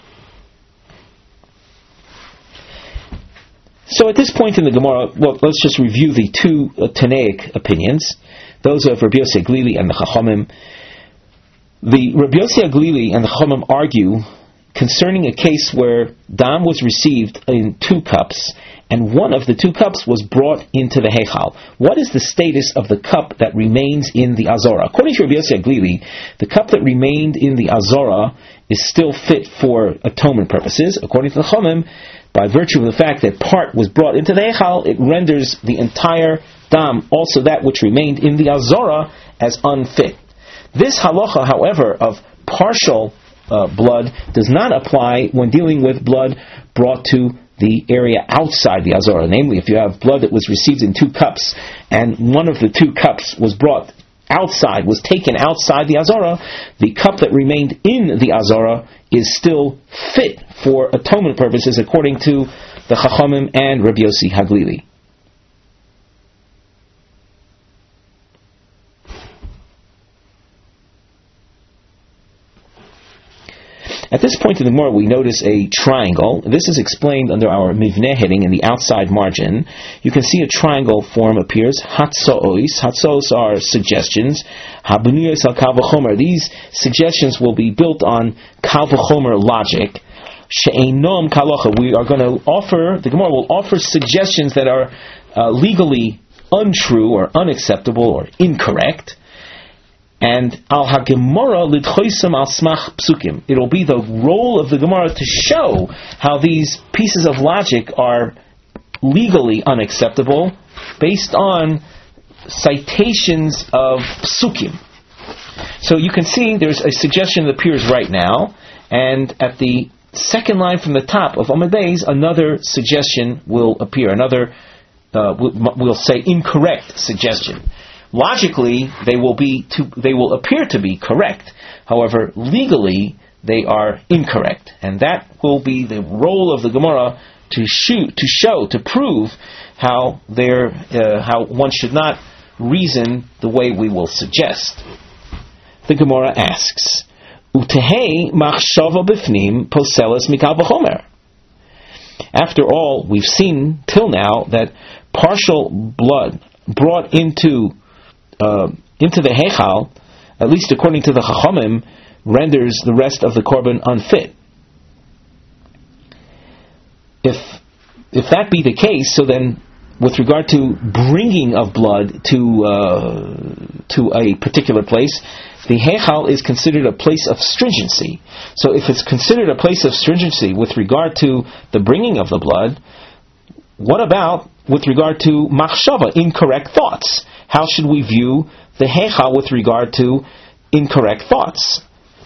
So at this point in the Gemara, well, let's just review the two uh, Tanaic opinions, those of Rabbi Yossi Aglili and the Chachamim. The Rabbi Yossi Aglili and the Chachamim argue concerning a case where dam was received in two cups, and one of the two cups was brought into the Heichal. What is the status of the cup that remains in the Azora? According to Rabbi Yossi Aglili, the cup that remained in the Azora is still fit for atonement purposes. According to the Chachamim, by virtue of the fact that part was brought into the Heichal, it renders the entire dam, also that which remained in the Azora, as unfit. This halacha, however, of partial uh, blood does not apply when dealing with blood brought to the area outside the Azora. Namely, if you have blood that was received in two cups, and one of the two cups was brought outside, was taken outside the Azora, the cup that remained in the Azora is still fit for atonement purposes, according to the Chachamim and Rabbi Yossi Haglili. At this point in the Gemara, we notice a triangle. This is explained under our Mivneh heading in the outside margin. You can see a triangle form appears. Hatzoos. Hatzoos are suggestions. Habuniyos al Kal v'chomer. These suggestions will be built on Kal v'chomer logic. She'einom kalacha. We are going to offer, the Gemara will offer suggestions that are uh, legally untrue or unacceptable or incorrect. And al ha-Gemara lidchoisam al smach psukim. It will be the role of the Gemara to show how these pieces of logic are legally unacceptable based on citations of psukim. So you can see there's a suggestion that appears right now, and at the second line from the top of Amud Beis, another suggestion will appear. Another, uh, we'll, we'll say, incorrect suggestion. Logically, they will be to, they will appear to be correct. However, legally, they are incorrect, and that will be the role of the Gemara to shoot, to show, to prove how there, uh, how one should not reason the way we will suggest. The Gemara asks, Utehei machshava bifnim poseles mikal v'chomer. After all, we've seen till now that partial blood brought into uh, into the heichal, at least according to the Chachamim, renders the rest of the korban unfit. If if that be the case, so then, with regard to bringing of blood to uh, to a particular place, the heichal is considered a place of stringency. So if it's considered a place of stringency with regard to the bringing of the blood, what about with regard to machshava, incorrect thoughts? How should we view the heichal with regard to incorrect thoughts?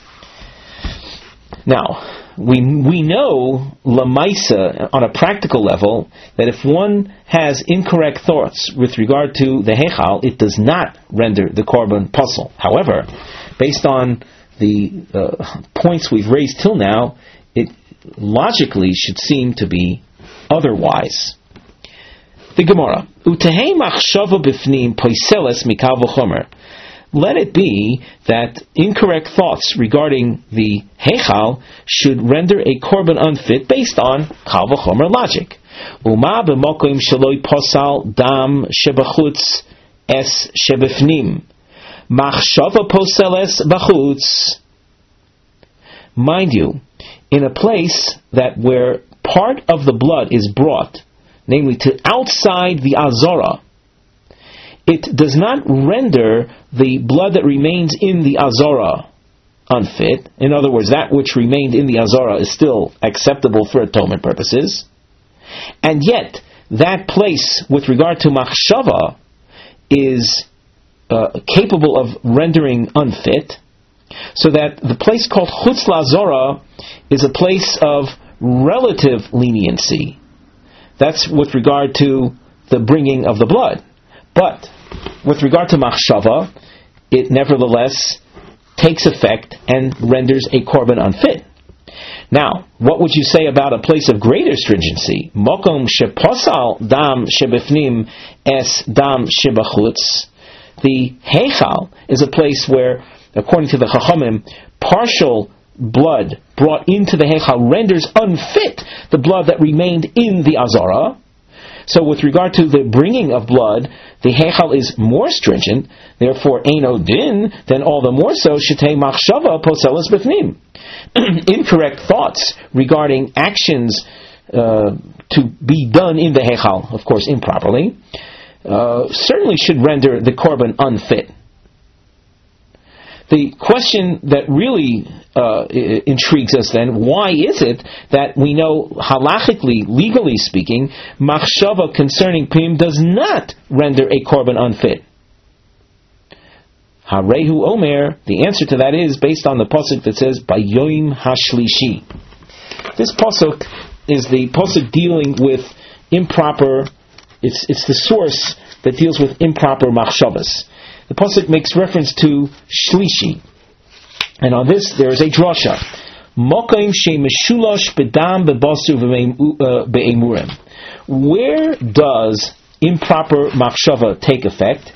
Now, we we know lamaisa on a practical level that if one has incorrect thoughts with regard to the heichal, it does not render the korban puzzle. However, based on the uh, points we've raised till now, it logically should seem to be otherwise. The Gemara, Utehei machshava bifnim poiseles mikal v'chomer. Let it be that incorrect thoughts regarding the heichal should render a korban unfit based on kal v'chomer logic. Uma b'mokim sheloi posal dam shebachutz es shebifnim. Machshava poseles bachutz. Mind you, in a place that where part of the blood is brought, namely to outside the azora, it does not render the blood that remains in the azora unfit. In other words, that which remained in the azora is still acceptable for atonement purposes. And yet, that place with regard to machshava is uh, capable of rendering unfit, so that the place called chutz la'azora is a place of relative leniency. That's with regard to the bringing of the blood. But with regard to machshava, it nevertheless takes effect and renders a korban unfit. Now, what would you say about a place of greater stringency? Mokom sheposal dam shebifnim es dam shebachutz. The heichal is a place where, according to the Chachamim, partial blood brought into the heichal renders unfit the blood that remained in the azara. So with regard to the bringing of blood, the heichal is more stringent, therefore eino din, then all the more so shetei machshava poseles bifnim. Incorrect thoughts regarding actions uh, to be done in the heichal, of course improperly, uh, certainly should render the korban unfit. The question that really uh, intrigues us then, why is it that we know halachically, legally speaking, machshava concerning pim does not render a korban unfit? Harehu Omer, the answer to that is based on the pasuk that says, Bayoim Hashlishi. This pasuk is the pasuk dealing with improper, it's, it's the source that deals with improper machshavas. The pasuk makes reference to shlishi, and on this there is a drasha. Mokim she'meshulash bedam bebasu be'emurim. Where does improper machshava take effect?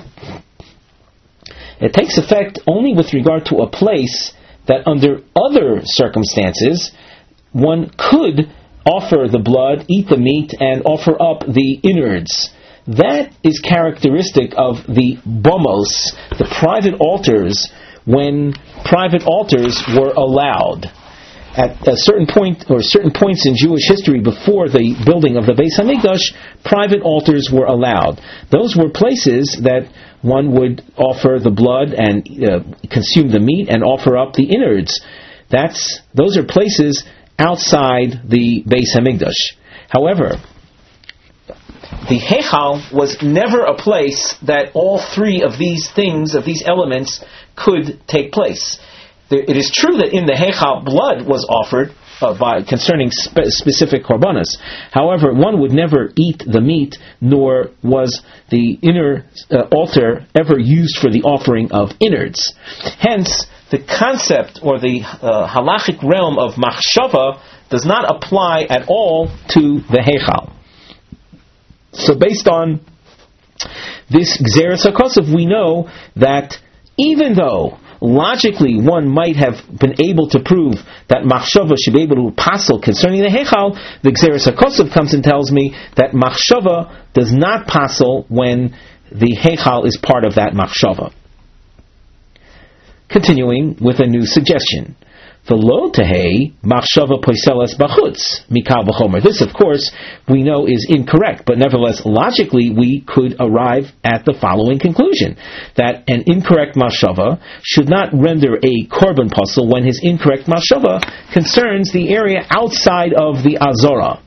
It takes effect only with regard to a place that under other circumstances one could offer the blood, eat the meat, and offer up the innards. That is characteristic of the bomos, the private altars, when private altars were allowed. At a certain point, or certain points in Jewish history before the building of the Beis Hamikdash, private altars were allowed. Those were places that one would offer the blood and uh, consume the meat and offer up the innards. That's those are places outside the Beis Hamikdash. However, the heichal was never a place that all three of these things, of these elements, could take place. It is true that in the heichal blood was offered uh, by concerning spe- specific korbanos. However, one would never eat the meat, nor was the inner uh, altar ever used for the offering of innards. Hence, the concept or the uh, halachic realm of machshava does not apply at all to the heichal. So based on this Gzeres HaKosov, we know that even though logically one might have been able to prove that Machshava should be able to passel concerning the Heichal, the Gzeres HaKosov comes and tells me that Machshava does not passel when the Heichal is part of that Machshava. Continuing with a new suggestion. V'lo tehei machshava poiselas b'chutz mikal v'chomer. This, of course, we know is incorrect, but nevertheless, logically, we could arrive at the following conclusion: that an incorrect machshava should not render a korban puzzle when his incorrect machshava concerns the area outside of the azora.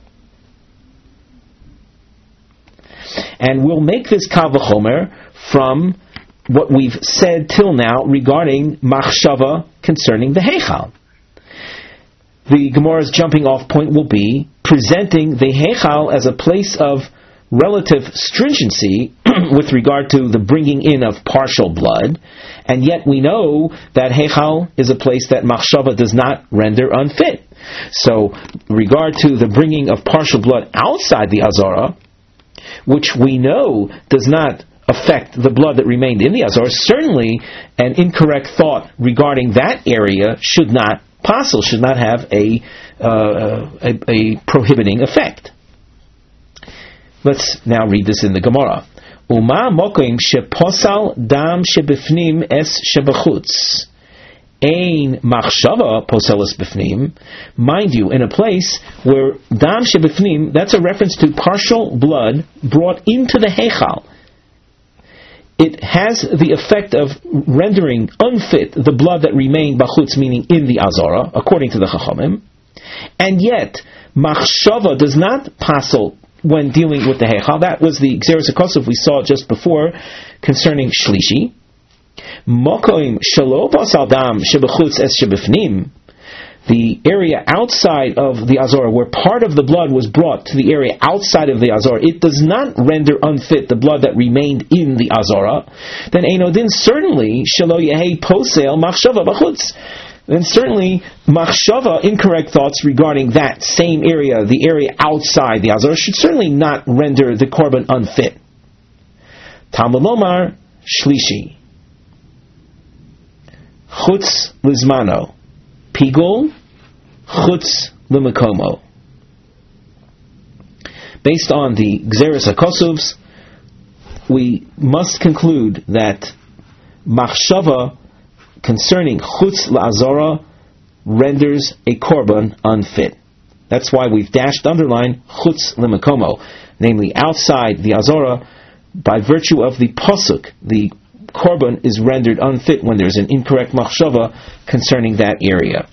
And we'll make this kal v'chomer from what we've said till now regarding machshava concerning the heichal. The Gemara's jumping off point will be presenting the heichal as a place of relative stringency with regard to the bringing in of partial blood, and yet we know that heichal is a place that machshava does not render unfit. So, regard to the bringing of partial blood outside the azara, which we know does not affect the blood that remained in the azor, certainly an incorrect thought regarding that area should not passel, should not have a, uh, a, a prohibiting effect. Let's now read this in the Gemara. Uma mokim sheposal dam shebifnim es shebachutz. Ein machshava poselas bifnim. Mind you, in a place where dam shebifnim, that's a reference to partial blood brought into the heichal. It has the effect of rendering unfit the blood that remained bachutz, meaning in the azara, according to the Chachamim. And yet, machshava does not passel when dealing with the heichal. That was the Gzeres HaKosov we saw just before concerning shlishi. Mokoim shelo pasal dam shebachutz es shebifnim. The area outside of the azor, where part of the blood was brought to the area outside of the azor, it does not render unfit the blood that remained in the azora. Then einodin, certainly shelo yehei posel machshava bachutz. Then certainly machshava, incorrect thoughts regarding that same area, the area outside the azor, should certainly not render the korban unfit. Talmud lomar shlishi chutz lizmano. Pigul, chutz l'mekomo. Based on the Gzeres HaKosovs, we must conclude that machshava concerning chutz la'azora renders a korban unfit. That's why we've dashed underline chutz l'mekomo, namely outside the azora, by virtue of the pasuk, the korban is rendered unfit when there's an incorrect machshava concerning that area.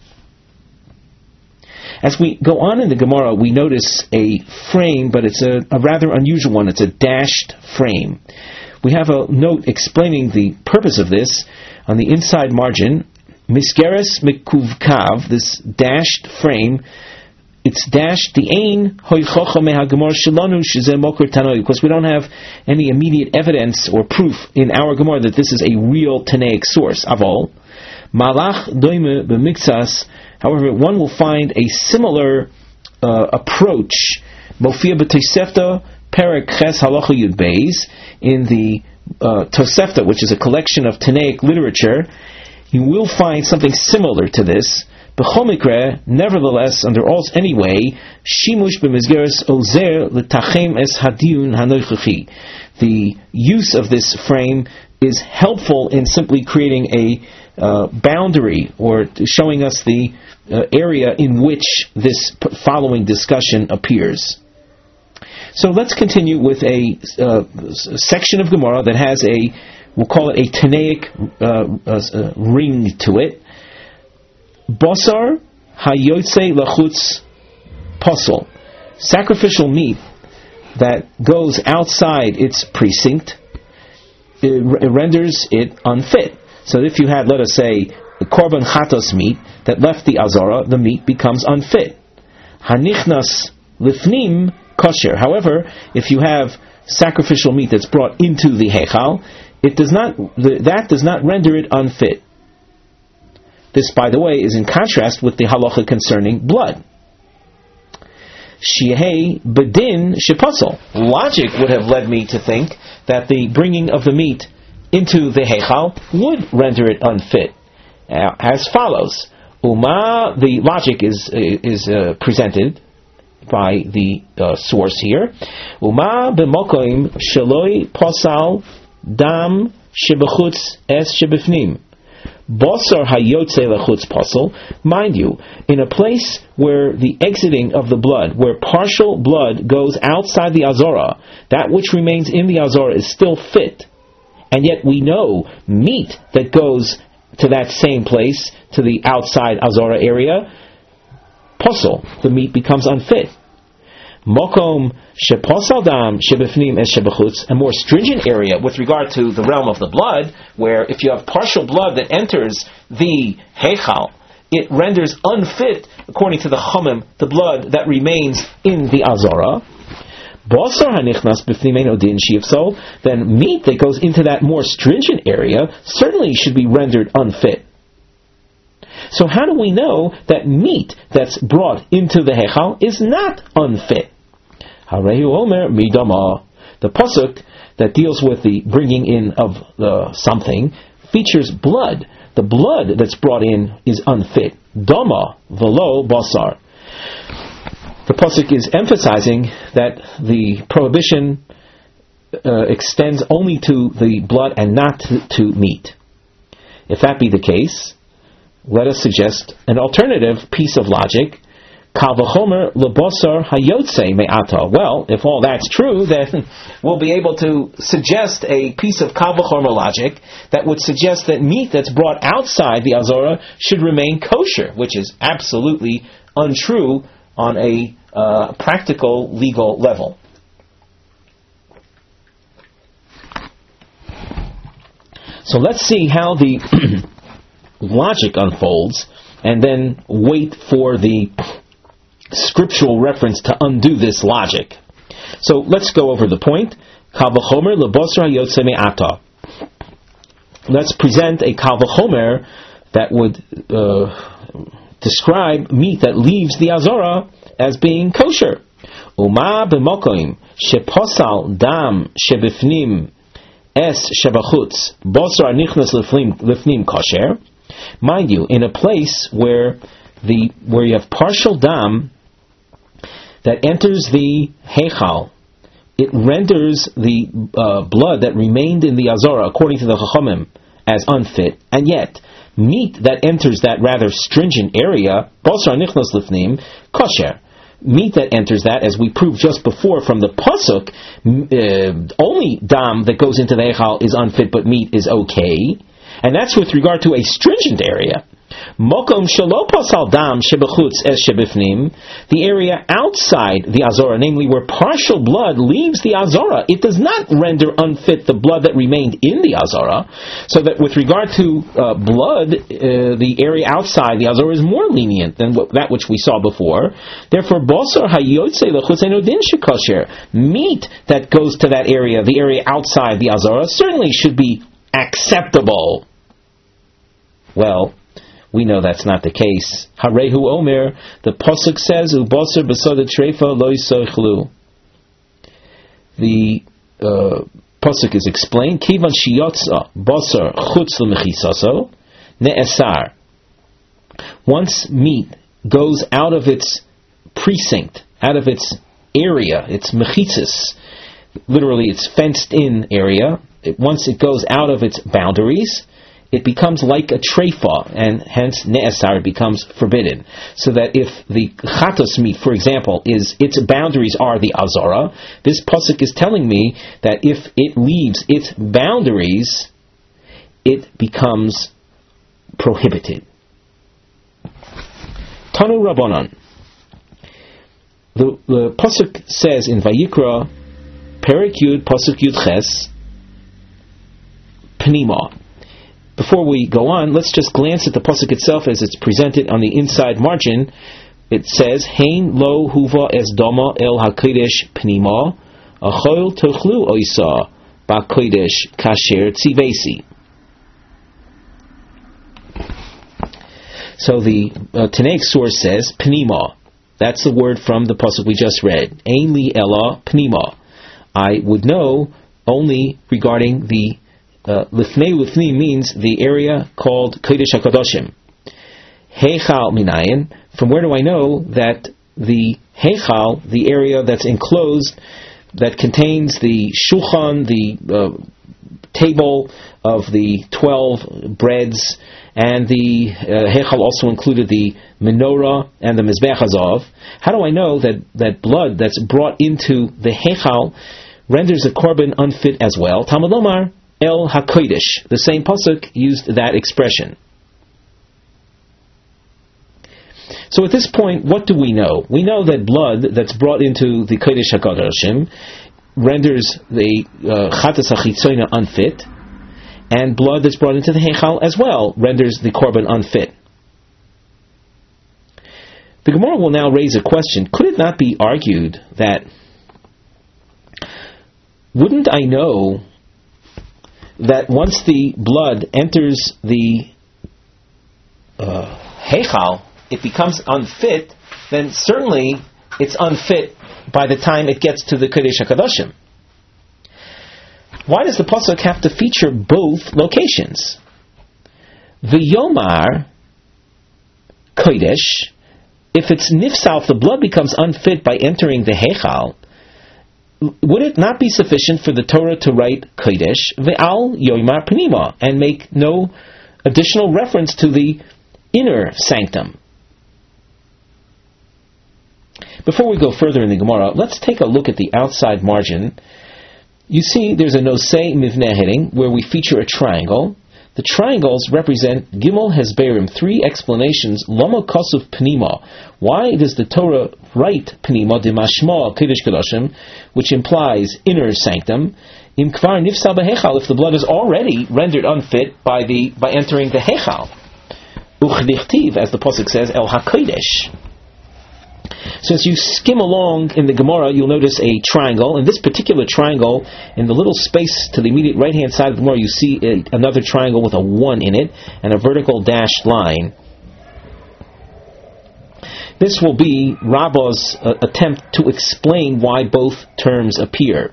As we go on in the Gemara, we notice a frame, but it's a, a rather unusual one. It's a dashed frame. We have a note explaining the purpose of this on the inside margin. Misgeres mikuvkav, this dashed frame, it's dashed the ein hoichocha mehagemor shelanu shizeh moker tanoi, because we don't have any immediate evidence or proof in our Gemara that this is a real Tanaic source. Avol malach doime b'miktsas. However, one will find a similar uh, approach. Mofia b'Tosefta perek ches halacha yud beis, in the uh, Tosefta, which is a collection of Tanaic literature. You will find something similar to this. B'chomikre, nevertheless, under all anyway, shimush b'mizgeres ozer l'tachem es hadiyun hanoichachi. The use of this frame is helpful in simply creating a uh, boundary, or showing us the uh, area in which this p- following discussion appears. So let's continue with a uh, section of Gemara that has a, we'll call it a Tanaic uh, uh, ring to it. Basar hayotze lachutz pasol, sacrificial meat that goes outside its precinct, it r- renders it unfit. So if you had, let us say, korban chatos meat that left the azara, the meat becomes unfit. Hanichnas lifnim kosher. However, if you have sacrificial meat that's brought into the heichal, it does not. The, that does not render it unfit. This, by the way, is in contrast with the halacha concerning blood. Shiehei bedin shepasol. Logic would have led me to think that the bringing of the meat into the Heichal would render it unfit, uh, as follows. Uma, the logic is is uh, presented by the uh, source here. Uma b'mokoim sheloi posal dam shebechutz es shebifnim. Bosar hayotze lechutz posel. Mind you, in a place where the exiting of the blood, where partial blood goes outside the azora, that which remains in the azora is still fit. And yet we know meat that goes to that same place, to the outside azora area, posel, the meat becomes unfit. Mokom sheposal dam shebifnim es shebechutz, a more stringent area with regard to the realm of the blood, where if you have partial blood that enters the heichal, it renders unfit, according to the chomim, the blood that remains in the azora. Bosar hanichnas b'fnimein odin shiyifsol, then meat that goes into that more stringent area certainly should be rendered unfit. So how do we know that meat that's brought into the heichal is not unfit? Harehu omer midama. The pasuk that deals with the bringing in of uh, something features blood. The blood that's brought in is unfit. Dama velo basar. The pasuk is emphasizing that the prohibition uh, extends only to the blood and not to, to meat. If that be the case, let us suggest an alternative piece of logic. Kal v'chomer lebosar hayotze me'ata. Well, if all that's true, then we'll be able to suggest a piece of kal v'chomer logic that would suggest that meat that's brought outside the azora should remain kosher, which is absolutely untrue on a uh, practical legal level. So let's see how the logic unfolds, and then wait for the scriptural reference to undo this logic. So let's go over the point. Kal v'chomer lebosar hayotze me'ata. Let's present a kal v'chomer that would uh, describe meat that leaves the azora as being kosher. Uma b'mokoim sheposal dam shebifnim es shebachutz bosar nichnas lifnim kosher. Mind you, in a place where the where you have partial dam that enters the heichal, it renders the uh, blood that remained in the azora, according to the chachamim, as unfit, and yet meat that enters that rather stringent area, bosar nichnas lifnim kosher. Meat that enters that, as we proved just before from the pasuk, uh, only dam that goes into the heichal is unfit, but meat is okay. And that's with regard to a stringent area. Mokom shelo pasal dam shebechutz es shebifnim, the area outside the azora, namely where partial blood leaves the azora, it does not render unfit the blood that remained in the azora. So that with regard to uh, blood, uh, the area outside the azora is more lenient than what, that which we saw before. Therefore, bosar hayotze lechutz ein odin shekosher, meat that goes to that area, the area outside the azora, certainly should be acceptable. Well, we know that's not the case. Harehu omer, the pasuk says, "Ubosar b'soda treifa lo yisochlu." The uh, pasuk is explained. Kivan shiyotza bosar chutz l'mechisaso ne'esar. Once meat goes out of its precinct, out of its area, its mechitzas, literally its fenced-in area. It, once it goes out of its boundaries, it becomes like a treifa, and hence ne'esar becomes forbidden. So that if the chatos meat, for example, is its boundaries are the azara, this pasuk is telling me that if it leaves its boundaries, it becomes prohibited. Tanu Rabbanan. The, the pasuk says in Vayikra, Perek Yud, pasuk Yud Ches, Pnima. Before we go on, let's just glance at the pasuk itself as it's presented on the inside margin. It says, Hein lo huva es doma el hakodesh pnima, achol tochlu oisa ba'kodesh kasher tzivesi. So the uh, Tanaic source says, pnima. That's the word from the pasuk we just read. Ein li ella pnima. I would know only regarding the uh, Lifnei Lifnei means the area called Kodesh HaKadoshim. Heichal Minayin, from where do I know that the Heichal, the area that's enclosed, that contains the Shulchan, the uh, table of the twelve breads, and the uh, Heichal also included the menorah and the Mizbech Hazav. How do I know that, that blood that's brought into the Heichal renders a korban unfit as well? Talmud Lomar, El HaKodesh. The same pasuk used that expression. So at this point, what do we know? We know that blood that's brought into the Kodesh HaKadoshim renders the Chatas HaChitzona unfit, and blood that's brought into the Heichal as well renders the korban unfit. The Gemara will now raise a question. Could it not be argued that, wouldn't I know that once the blood enters the uh, Heichal, it becomes unfit, then certainly it's unfit by the time it gets to the Kodesh HaKadoshim. Why does the pasuk have to feature both locations? V'yomar Kodesh, if it's nifsal, the blood becomes unfit by entering the Heichal, would it not be sufficient for the Torah to write Kodesh ve'al yomar Pnima and make no additional reference to the inner sanctum? Before we go further in the Gemara, let's take a look at the outside margin. You see there's a nosei mivneh heading where we feature a triangle. The triangles represent Gimel Hesberim, three explanations. Lama Kosuf Pnima. Why does the Torah write Pnima de Mashma Kodesh Kadoshim, which implies inner sanctum? Im Kvar Nifsal Behechal, if the blood is already rendered unfit by the by entering the Heichal. Uchdichtiv, as the pasuk says, El HaKodesh. So as you skim along in the Gemara, you'll notice a triangle. In this particular triangle, in the little space to the immediate right-hand side of the Gemara, you see a, another triangle with a one in it and a vertical dashed line. This will be Rabbah's uh, attempt to explain why both terms appear.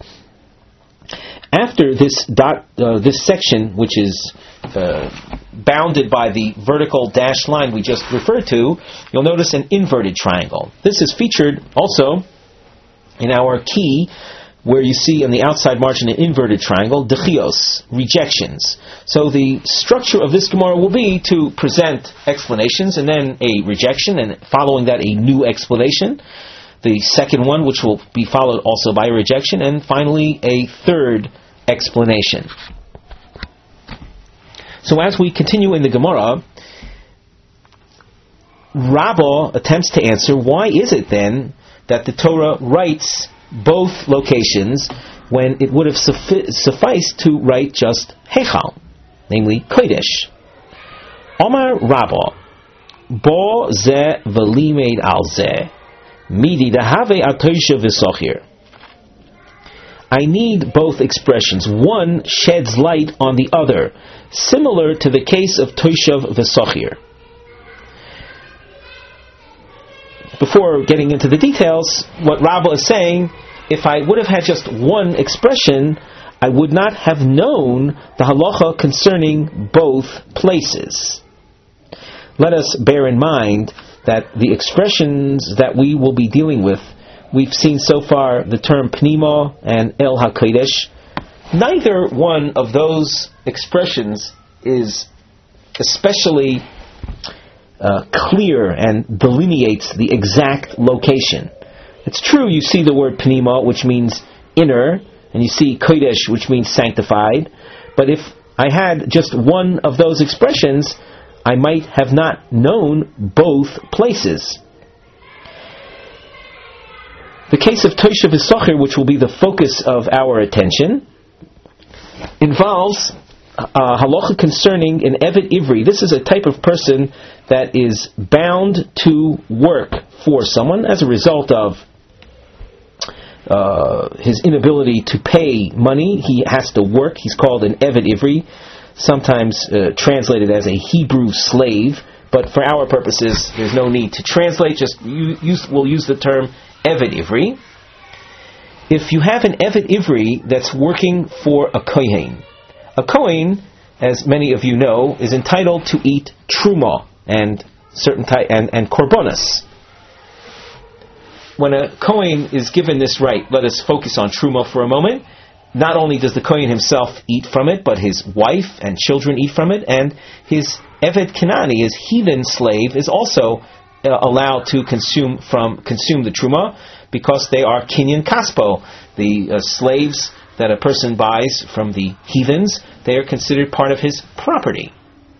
After this dot, uh, this section, which is uh, bounded by the vertical dashed line we just referred to, you'll notice an inverted triangle. This is featured also in our key, where you see on the outside margin an inverted triangle, dechios, rejections. So the structure of this Gemara will be to present explanations and then a rejection, and following that a new explanation. The second one, which will be followed also by a rejection, and finally a third explanation. So as we continue in the Gemara, Rabbah attempts to answer, why is it then that the Torah writes both locations when it would have suffi- sufficed to write just Heichal, namely Kodesh? Omar Rabbah, Bo ze v'limeid al ze. Midi dahave atoisha v'sochir. I need both expressions. One sheds light on the other, similar to the case of Toshav v'sochir. Before getting into the details, what Rabbah is saying, if I would have had just one expression, I would not have known the halacha concerning both places. Let us bear in mind that the expressions that we will be dealing with, we've seen so far the term Pnima and El HaKodesh. Neither one of those expressions is especially uh, clear and delineates the exact location. It's true you see the word Pnima, which means inner, and you see Kodesh, which means sanctified, but if I had just one of those expressions, I might have not known both places. The case of Toshav v'sochir, which will be the focus of our attention, involves uh, halacha concerning an Eved Ivri. This is a type of person that is bound to work for someone as a result of uh, his inability to pay money. He has to work. He's called an Eved Ivri, sometimes uh, translated as a Hebrew slave, but for our purposes there's no need to translate, just use, we'll use the term Eved Ivri. if you have an Eved Ivri that's working for a Kohen, a Kohen, as many of you know, is entitled to eat Truma and certain ty- and, and Korbanos. When a Kohen is given this right, let us focus on Truma for a moment. Not only does the Kohen himself eat from it, but his wife and children eat from it, and his Eved Kanani, his heathen slave, is also uh, allowed to consume from consume the Truma, because they are Kinyan Kaspo, the uh, slaves that a person buys from the heathens. They are considered part of his property.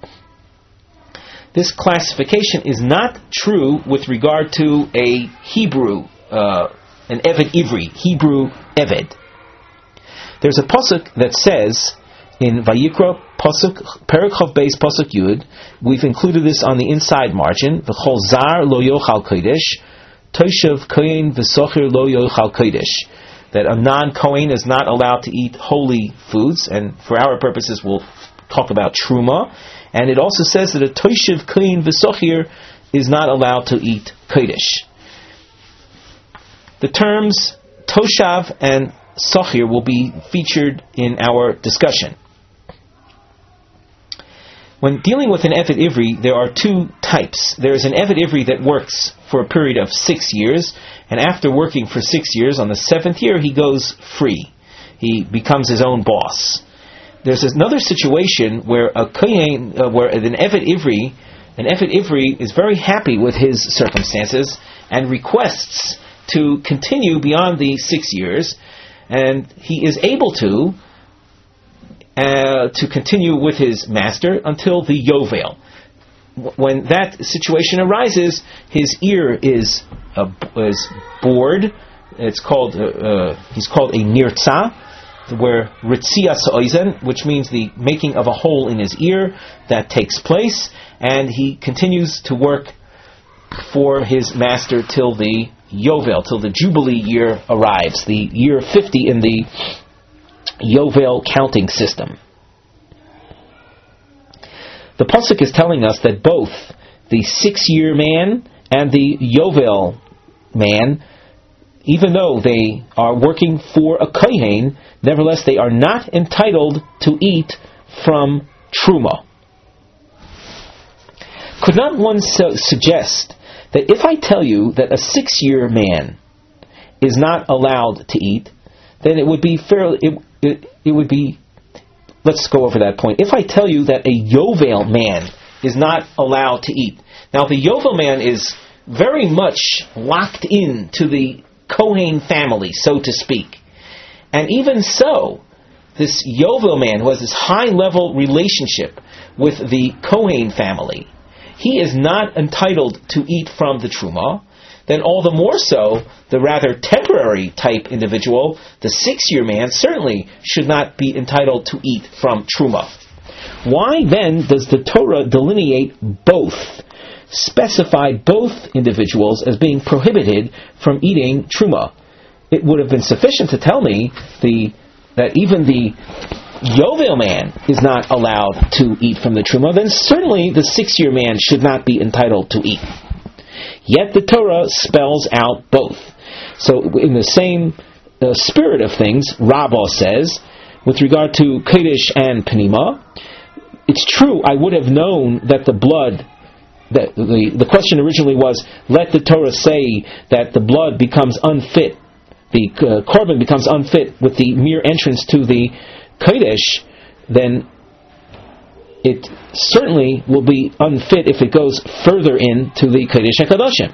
This classification is not true with regard to a Hebrew, uh, an Eved Ivri, Hebrew Eved. There's a pasuk that says in Vayikra pasuk Perek Chav Beis pasuk Yud. We've included this on the inside margin. V'chol zar lo yochal kodesh, toshav kohen v'socher lo yochal kodesh. That a non-kohen is not allowed to eat holy foods, and for our purposes, we'll talk about truma. And it also says that a toshav kohen v'socher is not allowed to eat kodesh. The terms toshav and sochir will be featured in our discussion. When dealing with an Eved Ivri, there are two types. There is an Eved Ivri that works for a period of six years, and after working for six years, on the seventh year, he goes free. He becomes his own boss. There's another situation where a kohen, uh, where an Eved Ivri, an Eved Ivri is very happy with his circumstances and requests to continue beyond the six years, and he is able to uh, to continue with his master until the Yovel. When that situation arises, his ear is uh, is bored. It's called uh, uh, he's called a nirtza, where ritzias oizen, which means the making of a hole in his ear, that takes place, and he continues to work for his master till the Yovel, till the Jubilee year arrives, the year fifty in the Yovel counting system. The pasuk is telling us that both the six-year man and the Yovel man, even though they are working for a kohen, nevertheless they are not entitled to eat from truma. Could not one su- suggest that if I tell you that a six-year man is not allowed to eat, then it would be fairly, it, it, it would be, let's go over that point. If I tell you that a Yovel man is not allowed to eat, now the Yovel man is very much locked in to the Kohen family, so to speak. And even so, this Yovel man who has this high-level relationship with the Kohen family, he is not entitled to eat from the Truma, then all the more so, the rather temporary type individual, the six-year man, certainly should not be entitled to eat from Truma. Why then does the Torah delineate both, specify both individuals as being prohibited from eating Truma? It would have been sufficient to tell me the that even the Yovel man is not allowed to eat from the Truma, then certainly the six-year man should not be entitled to eat. Yet the Torah spells out both. So in the same uh, spirit of things, Rabbah says, with regard to Kodesh and Penima, it's true, I would have known that the blood, that the, the question originally was, let the Torah say that the blood becomes unfit, the uh, korban becomes unfit with the mere entrance to the Kodesh, then it certainly will be unfit if it goes further into the Kodesh HaKadoshim.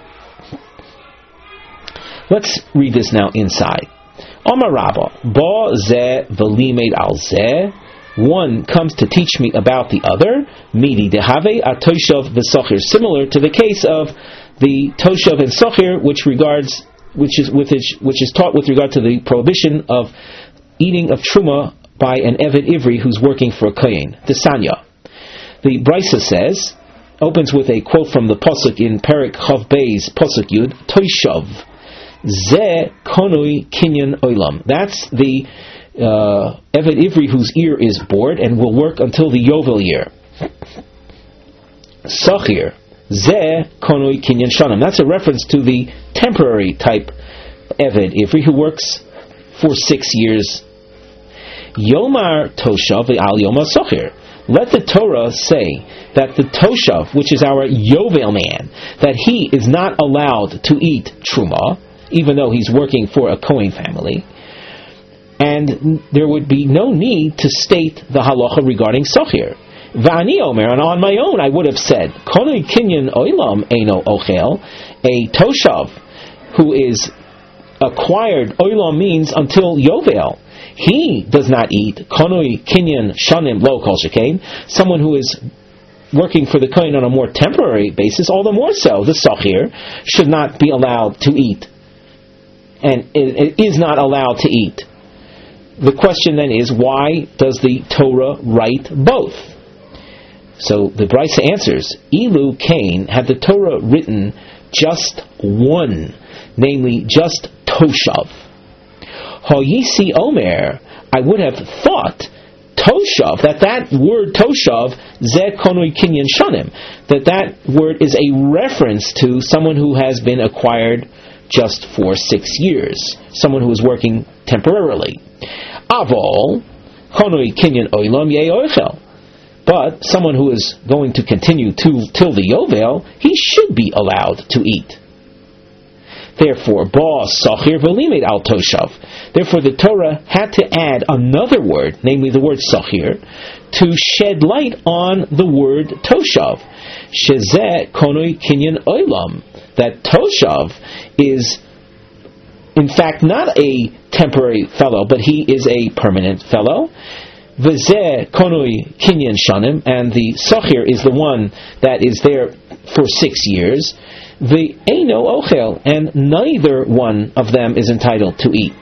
Let's read this now inside. Omar Rabbah, Ba Zeh V'limed Al Zeh. One comes to teach me about the other. Midi Dehave Atoshav V'Sochir. Similar to the case of the Toshav and Sochir, which regards, which is with which, which is taught with regard to the prohibition of eating of Truma by an Eved Ivri who's working for a Kohen, the Sanya. The Brisa says, opens with a quote from the Pasuk in Perek Chav Beis Pasuk Yud, Toishav, Ze Konui Kinyan Olam. That's the uh, Eved Ivri whose ear is bored and will work until the Yovel year. Sachir, Ze Konui Kinyan Shanam. That's a reference to the temporary type Eved Ivri who works for six years. Yomar Toshav al Yoma Sochir. Let the Torah say that the Toshav, which is our Yovel man, that he is not allowed to eat Truma, even though he's working for a Kohen family. And there would be no need to state the halacha regarding Sochir. V'ani Omer, and on my own I would have said, Konoi Kinyan Oilam Eino Ochel, a Toshav who is acquired, Oilam means until Yovel. He does not eat. Konoi Kinyan Shanim Lo Kol Shekain, someone who is working for the Kohen on a more temporary basis, all the more so, the Sochir should not be allowed to eat. And it is not allowed to eat. The question then is, why does the Torah write both? So the Brisa answers, Ilu Cain, had the Torah written just one, namely just Toshav. Hoyisi Omer, I would have thought Toshav, that that word Toshav, Zeh Konoi Kinyan Shanim, that that word is a reference to someone who has been acquired just for six years, someone who is working temporarily. Avol Konoi Kinyan Oilam Yei Oichel. But someone who is going to continue to till the Yovel, he should be allowed to eat. Therefore, Ba Sachir V'Limed Al Toshav. Therefore, the Torah had to add another word, namely the word Sachir, to shed light on the word Toshav. Shezeh Konoi Kinyan Oilam. That Toshav is, in fact, not a temporary fellow, but he is a permanent fellow. V'zeh Konoi Kinyan Shanim, and the Sachir is the one that is there for six years. The Eino Ochel, and neither one of them is entitled to eat.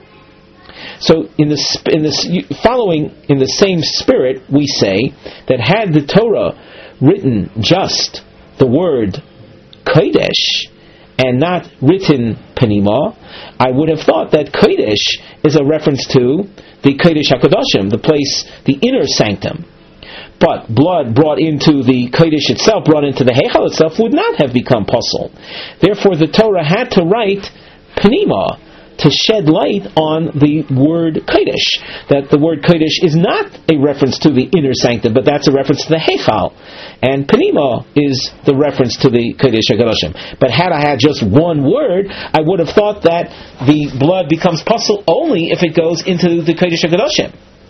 So, in the in this following in the same spirit, we say that had the Torah written just the word Kodesh and not written Penima, I would have thought that Kodesh is a reference to the Kodesh HaKadoshim, the place, the inner sanctum. But blood brought into the Kodesh itself, brought into the Heichal itself, would not have become puzzle. Therefore, the Torah had to write Penima to shed light on the word Kodesh. That the word Kodesh is not a reference to the inner sanctum, but that's a reference to the Heichal. And Penima is the reference to the Kodesh HaKadoshim. But had I had just one word, I would have thought that the blood becomes puzzle only if it goes into the Kodesh HaKadoshim.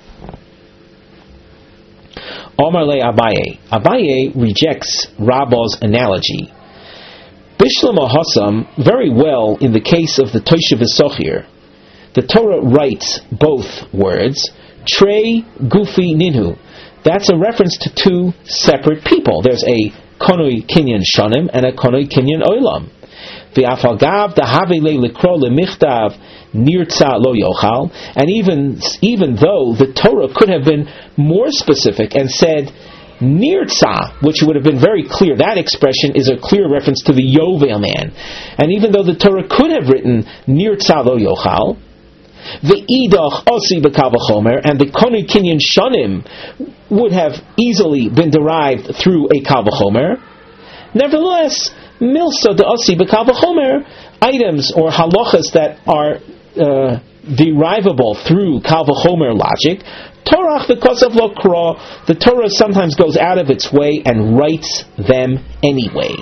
Omar le Abaye. Abaye rejects Rabba's analogy. Bishlam Hassam, very well in the case of the Toshav Sochir, the Torah writes both words, Trei Gufi Ninhu. That's a reference to two separate people. There's a Konoi Kinyan Shanim and a Konoi Kinyan Oilam. V'afagav dahavi le likro lemichtav nirtza lo yochal. And even even though the Torah could have been more specific and said nirtza, which would have been very clear, that expression is a clear reference to the Yovel man. And even though the Torah could have written nirtza lo yochal, the idach osi b'kal v'chomer, and the konoi kinyan shanim would have easily been derived through a kal v'chomer. Nevertheless, milsa de osi b'kal v'chomer, items or halachas that are uh, derivable through kal v'chomer logic, Torah v'kosav lo kra, the Torah sometimes goes out of its way and writes them anyway.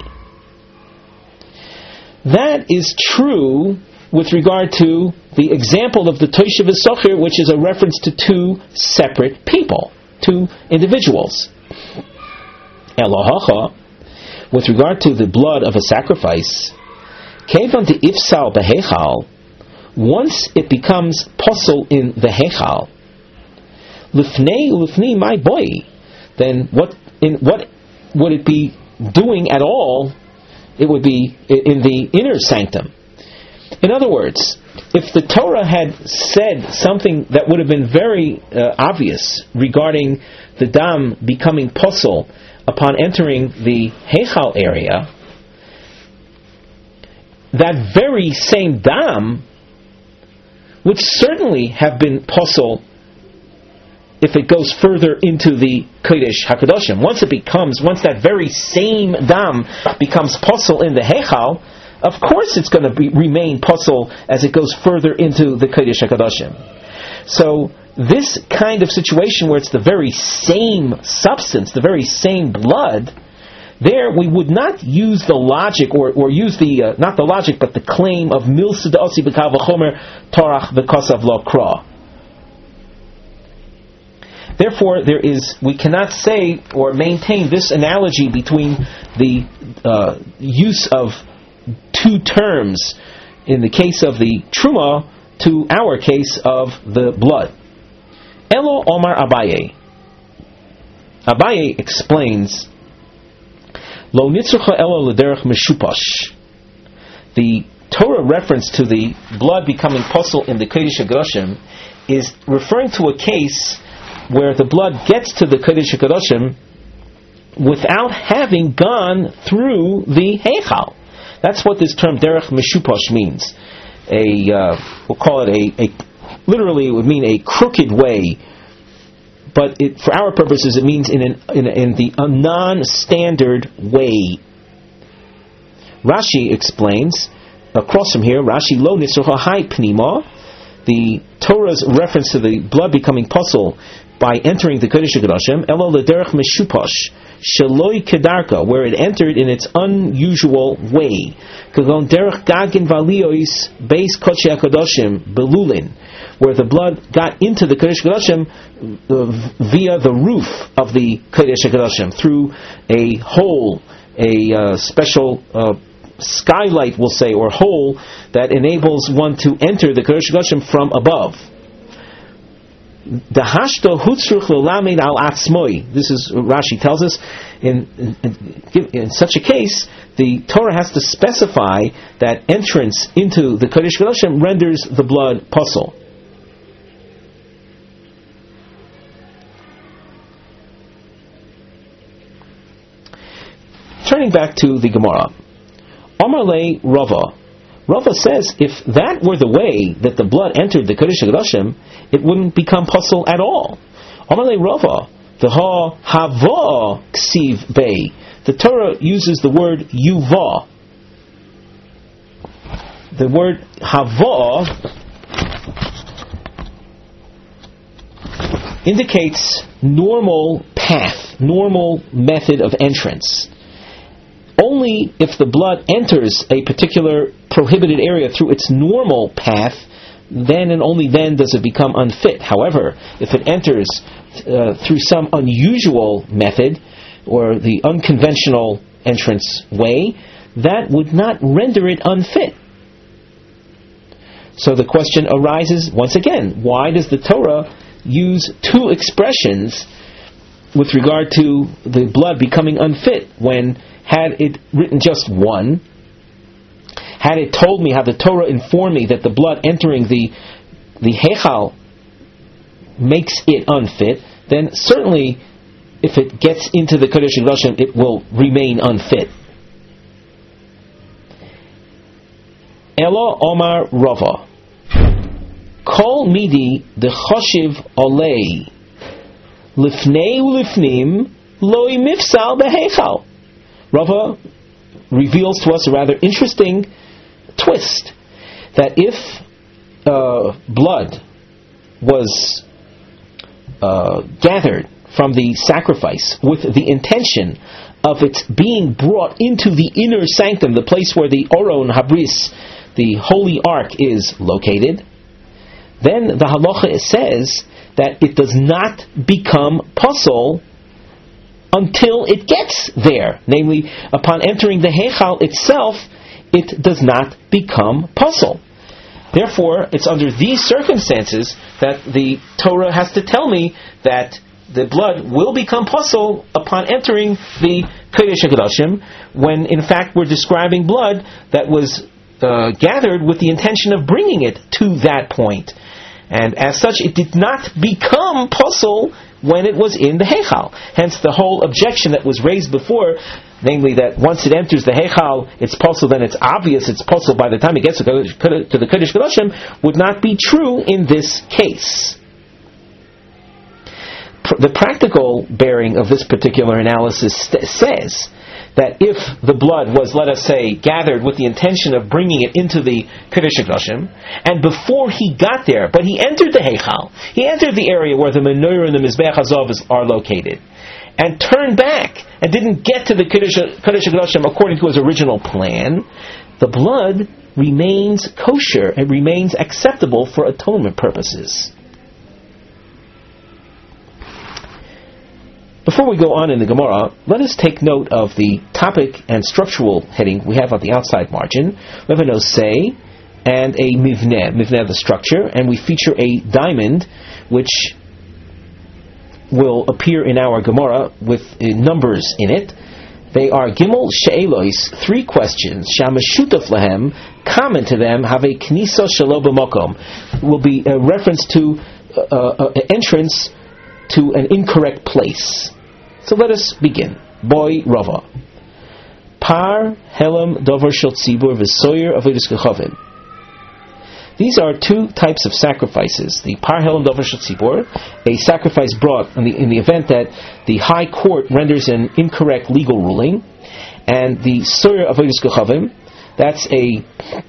That is true with regard to the example of the Toshav Sochir, which is a reference to two separate people, two individuals. Elohacha, with regard to the blood of a sacrifice, kevan de ifsal behechal, once it becomes posel in the hechal, lifnei lifnei my boy, then what in what would it be doing at all? It would be in the inner sanctum. In other words, if the Torah had said something that would have been very uh, obvious regarding the dam becoming posel upon entering the Heichal area, that very same dam would certainly have been posel if it goes further into the Kodesh HaKadoshim. Once it becomes, once that very same dam becomes posel in the Heichal, of course it's going to be, remain pasul as it goes further into the Kodesh HaKadoshim. So this kind of situation where it's the very same substance, the very same blood, there we would not use the logic, or, or use the, uh, not the logic, but the claim of milsa da'asi b'kal v'chomer torach v'kosav lo kra. Therefore, there is, we cannot say or maintain this analogy between the uh, use of two terms in the case of the truma to our case of the blood. Elo Omar Abaye. Abaye explains, Lo nitzrucha elo l'derech meshupash. The Torah reference to the blood becoming pasul in the Kodesh HaKadoshim is referring to a case where the blood gets to the Kodesh HaKadoshim without having gone through the Heichal. That's what this term derech meshupash means. A uh, we'll call it a, a literally it would mean a crooked way, but it, for our purposes it means in an, in, in the a non-standard way. Rashi explains across from here. Rashi lo nitzrucha hai pnima. The Torah's reference to the blood becoming pasul by entering the Kodesh HaKadoshim, elo l'derech meshupash, sheloi kedarka, where it entered in its unusual way, kagon derech gagin valiois beis kodesh HaKadoshim belulin, where the blood got into the Kodesh HaKadoshim uh, via the roof of the Kodesh HaKadoshim, through a hole, a uh, special uh, skylight, we'll say, or hole that enables one to enter the Kodesh HaKadoshim from above. The hashto hutzruch l'lamed al atzmoi. This is Rashi tells us. In, in, in such a case, the Torah has to specify that entrance into the Kodesh HaKadoshim renders the blood pasul. Turning back to the Gemara, Amar le Rava. Rava says if that were the way that the blood entered the Kodesh HaKadoshim, it wouldn't become pasul at all. Amar le Rava, the ha hava ksiv bei. The Torah uses the word yuva. The word hava indicates normal path, normal method of entrance. Only if the blood enters a particular prohibited area through its normal path, then and only then does it become unfit. However, if it enters uh, through some unusual method, or the unconventional entrance way, that would not render it unfit. So the question arises once again, why does the Torah use two expressions with regard to the blood becoming unfit, when had it written just one, had it told me, had the Torah informed me that the blood entering the the Heichal makes it unfit, then certainly if it gets into the Kodesh HaKadoshim, it will remain unfit. Elo Omar Rava. Kol midi de choshiv olei lifnei ulifnim loi mifsal beheichal. Rava reveals to us a rather interesting twist, that if uh, blood was uh, gathered from the sacrifice with the intention of its being brought into the inner sanctum, the place where the Oron Habris, the holy ark, is located, then the halacha says that it does not become pasul until it gets there. Namely, upon entering the Heichal itself, it does not become pasul. Therefore, it's under these circumstances that the Torah has to tell me that the blood will become pasul upon entering the Kodesh HaKadoshim, when in fact we're describing blood that was uh, gathered with the intention of bringing it to that point. And as such, it did not become pasul when it was in the Heichal. Hence the whole objection that was raised before, namely that once it enters the Heichal, it's pasul, then it's obvious it's pasul by the time it gets to the Kodesh HaKadoshim, would not be true in this case. The practical bearing of this particular analysis st- says that if the blood was, let us say, gathered with the intention of bringing it into the Kodesh HaKadoshim, and before he got there, but he entered the Heichal, he entered the area where the menorah and the Mizbeach HaZav are located, and turned back and didn't get to the Kodesh HaKadoshim according to his original plan, the blood remains kosher and remains acceptable for atonement purposes. Before we go on in the Gemara, let us take note of the topic and structural heading we have on the outside margin. We have a nosei and a mivneh, mivneh the structure, and we feature a diamond which will appear in our Gemara with uh, numbers in it. They are Gimel She'elois, three questions, Shamashutaf Lahem, common to them, have a Kniso Shelo B'Mokom, will be a reference to uh, uh, an entrance to an incorrect place. So let us begin. Boy Rava. Par Helam Dover Shel Tzibur V'Soyer Avodas Kechavim. These are two types of sacrifices. The Par Helam Dover Shel Tzibur, a sacrifice brought in the, in the event that the high court renders an incorrect legal ruling, and the Soyer Avodas Kechavim, that's a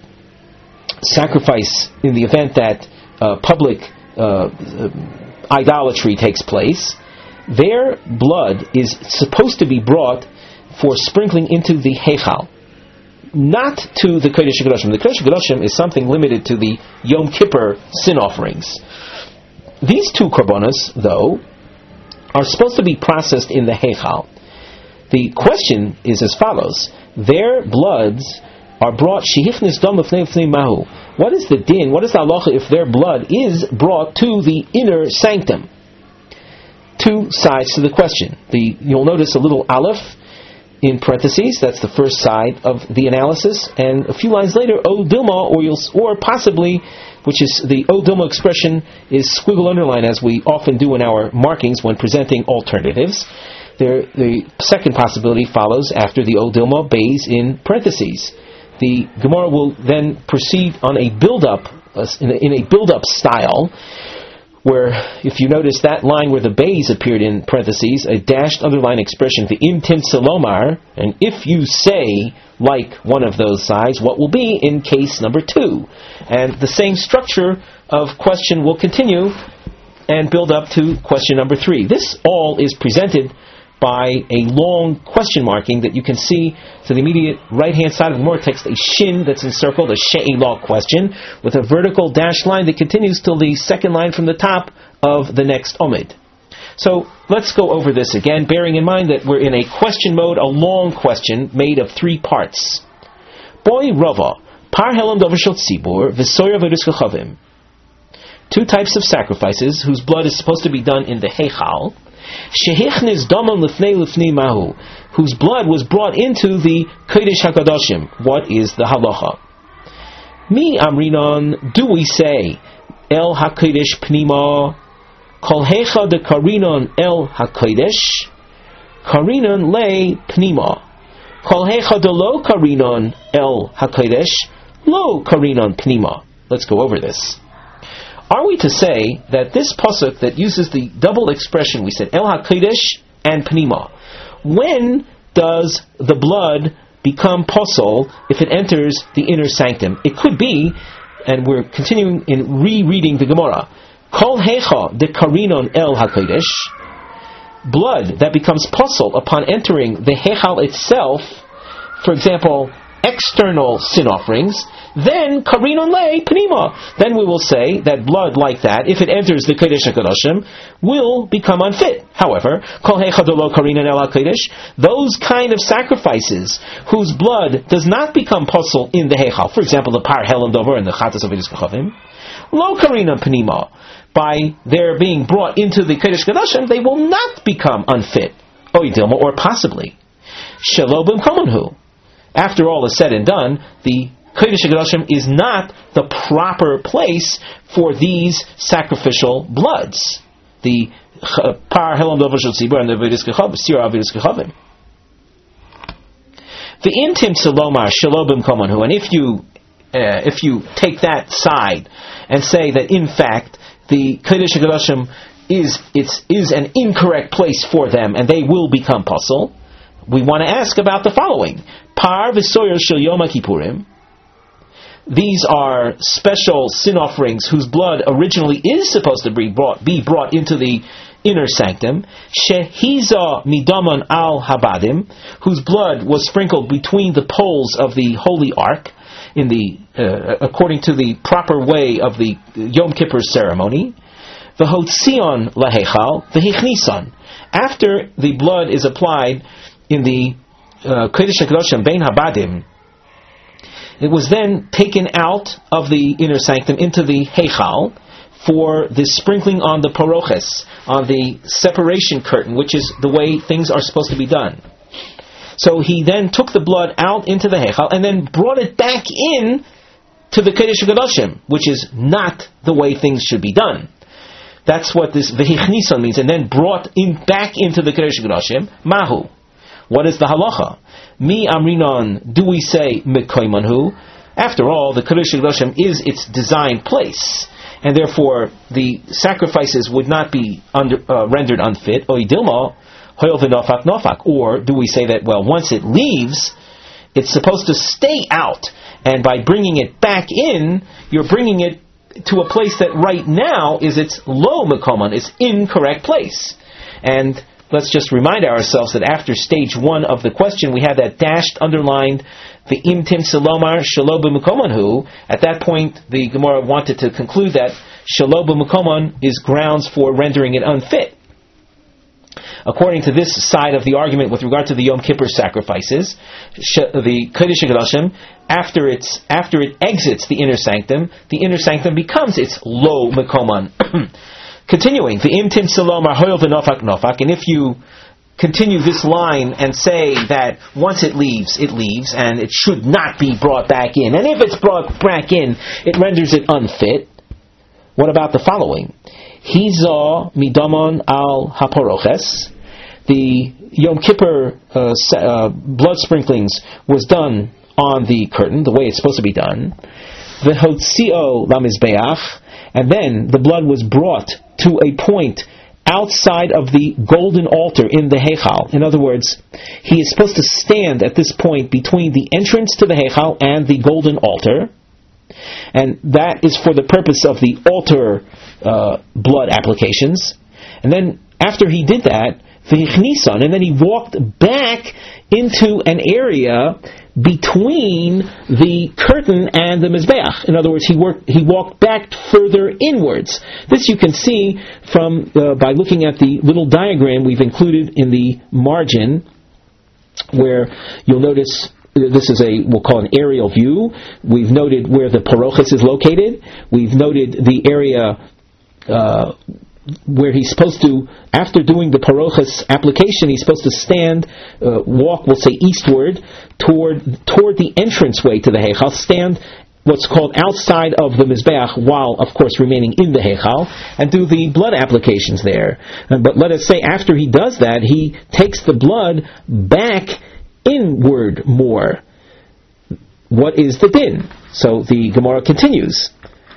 sacrifice in the event that uh, public uh, idolatry takes place. Their blood is supposed to be brought for sprinkling into the Heichal, not to the Kodesh HaKadoshim. The Kodesh HaKadoshim is something limited to the Yom Kippur sin offerings. These two korbanos, though, are supposed to be processed in the Heichal. The question is as follows: their bloods are brought shehichnis dam lefnei lefnei mahu. What is the din? What is the halacha if their blood is brought to the inner sanctum? Two sides to the question. The you'll notice a little aleph in parentheses. That's the first side of the analysis, and a few lines later, O Dilma, or you'll, or possibly, which is the O Dilma expression is squiggle underline, as we often do in our markings when presenting alternatives. There, the second possibility follows after the O Dilma, bays in parentheses. The Gemara will then proceed on a build-up, uh, in, a, in a build-up style, where, if you notice that line where the bays appeared in parentheses, a dashed underline expression, the im tim salomar, and if you say, like one of those sides, what will be in case number two? And the same structure of question will continue and build up to question number three. This all is presented by a long question marking that you can see to the immediate right-hand side of the Gemara text, a shin that's encircled, a she'elah question, with a vertical dashed line that continues till the second line from the top of the next omid. So let's go over this again, bearing in mind that we're in a question mode, a long question made of three parts. Boy Rava, par helam dover shel tzibur, v'soyer avodas kechavim. Two types of sacrifices whose blood is supposed to be done in the heichal, shehichnis damam lefnei lefnei mahu, whose blood was brought into the Kodesh HaKadoshim. What is the halacha? Mi amrinon, do we say, El HaKodesh Pnima, Kol Hecha de Karinon El HaKodesh, Karinon Le Pnima, Kol Hecha de Lo Karinon El HaKodesh, Lo Karinon Pnima. Let's go over this. Are we to say that this pasuk that uses the double expression, we said El HaKodesh and Pnima, when does the blood become posol if it enters the inner sanctum? It could be, and we're continuing in rereading the Gemara, Kol Hecha de Karinon El HaKodesh, blood that becomes posol upon entering the Hechal itself, for example, external sin offerings, then Karinon Le Pnima. Then we will say that blood like that, if it enters the Kodesh HaKadoshim, will become unfit. However, Kol Hecha de Lo Karinon El HaKodesh, those kind of sacrifices whose blood does not become posel in the Hechal, for example, the Par Helam Dover and the Chatas Avodas Kechavim, Lo Karinon Pnima, by their being brought into the Kodesh HaKadoshim, they will not become unfit. Oidilma, or possibly. Shelo b'mkomonhu. After all is said and done, the Kodesh HaKadoshim is not the proper place for these sacrificial bloods. The Par Helam Dover Shel Tzibur and the Avodas Kechavim, Sira Avodas Kechavim. The intim salomar shelo b'mkomonhu, and if you uh, if you take that side and say that in fact the Kodesh HaKadoshim is it's is an incorrect place for them and they will become puzzle, we want to ask about the following. Par v'soyer shel Yom HaKippurim. These are special sin offerings whose blood originally is supposed to be brought, be brought into the inner sanctum. Shehiza midaman al habadim, whose blood was sprinkled between the poles of the holy ark, in the uh, according to the proper way of the Yom Kippur ceremony. V'hotzion lahechal v'hichnisan. After the blood is applied in the uh, Kodesh HaKadoshim bein habadim, it was then taken out of the inner sanctum into the heichal for the sprinkling on the paroches, on the separation curtain, which is the way things are supposed to be done. So he then took the blood out into the heichal and then brought it back in to the Kodesh HaKadoshim, which is not the way things should be done. That's what this v'hichnisan means, and then brought in back into the Kodesh HaKadoshim. Mahu. What is the halacha? Mi amrinon, do we say mekoimanhu? After all, the Kodesh HaKadoshim is its designed place, and therefore the sacrifices would not be under, uh, rendered unfit. Oidilma, hoyol v'nofak nofak. Or do we say that, well, once it leaves, it's supposed to stay out, and by bringing it back in, you're bringing it to a place that right now is its low mekoman, its incorrect place. And let's just remind ourselves that after stage one of the question, we had that dashed, underlined, the imtim salomar shalo b'mekomanhu. At that point, the Gemara wanted to conclude that shalo b'mekoman is grounds for rendering it unfit. According to this side of the argument with regard to the Yom Kippur sacrifices, the Kodesh HaKadoshim, after it's after it exits the inner sanctum, the inner sanctum becomes its low mekoman. Continuing, the imtim salomar hoyol v'nofak nofak, and if you continue this line and say that once it leaves, it leaves, and it should not be brought back in, and if it's brought back in, it renders it unfit. What about the following? Hiza midamon al haporoches. The Yom Kippur uh, uh, blood sprinklings was done on the curtain, the way it's supposed to be done. V'hotzio lamizbeach, and then the blood was brought to a point outside of the golden altar in the heichal. In other words, he is supposed to stand at this point between the entrance to the heichal and the golden altar, and that is for the purpose of the altar uh, blood applications. And then after he did that, v'hichnisan, and then he walked back into an area between the curtain and the mizbeach. In other words, he worked, he walked back further inwards. This you can see from uh, by looking at the little diagram we've included in the margin, where you'll notice this is a, we'll call an aerial view. We've noted where the parochis is located. We've noted the area uh, where he's supposed to, after doing the parochis application, he's supposed to stand, uh, walk, we'll say eastward, toward toward the entranceway to the heichal, stand what's called outside of the mizbeach, while, of course, remaining in the heichal, and do the blood applications there. Uh, but let us say, after he does that, he takes the blood back inward more. What is the din? So the Gemara continues.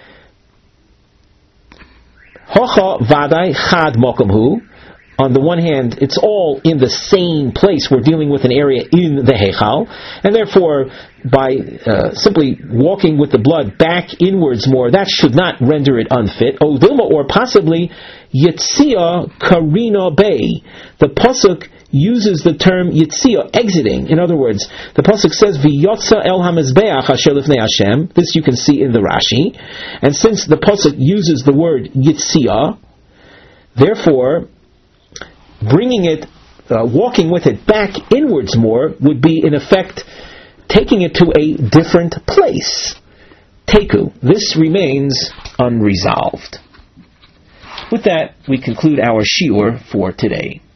Hocha vadai chad mokamhu. On the one hand, it's all in the same place. We're dealing with an area in the heichal, and therefore, by uh, simply walking with the blood back inwards more, that should not render it unfit. O dilma, or possibly yitzia karina bay. The pasuk uses the term yitzia, exiting. In other words, the pasuk says v'yotza el hamizbeach asher lifnei Hashem. This you can see in the Rashi, and since the pasuk uses the word yitzia, therefore, bringing it, uh, walking with it back inwards more would be, in effect, taking it to a different place. Teku. This remains unresolved. With that, we conclude our shiur for today.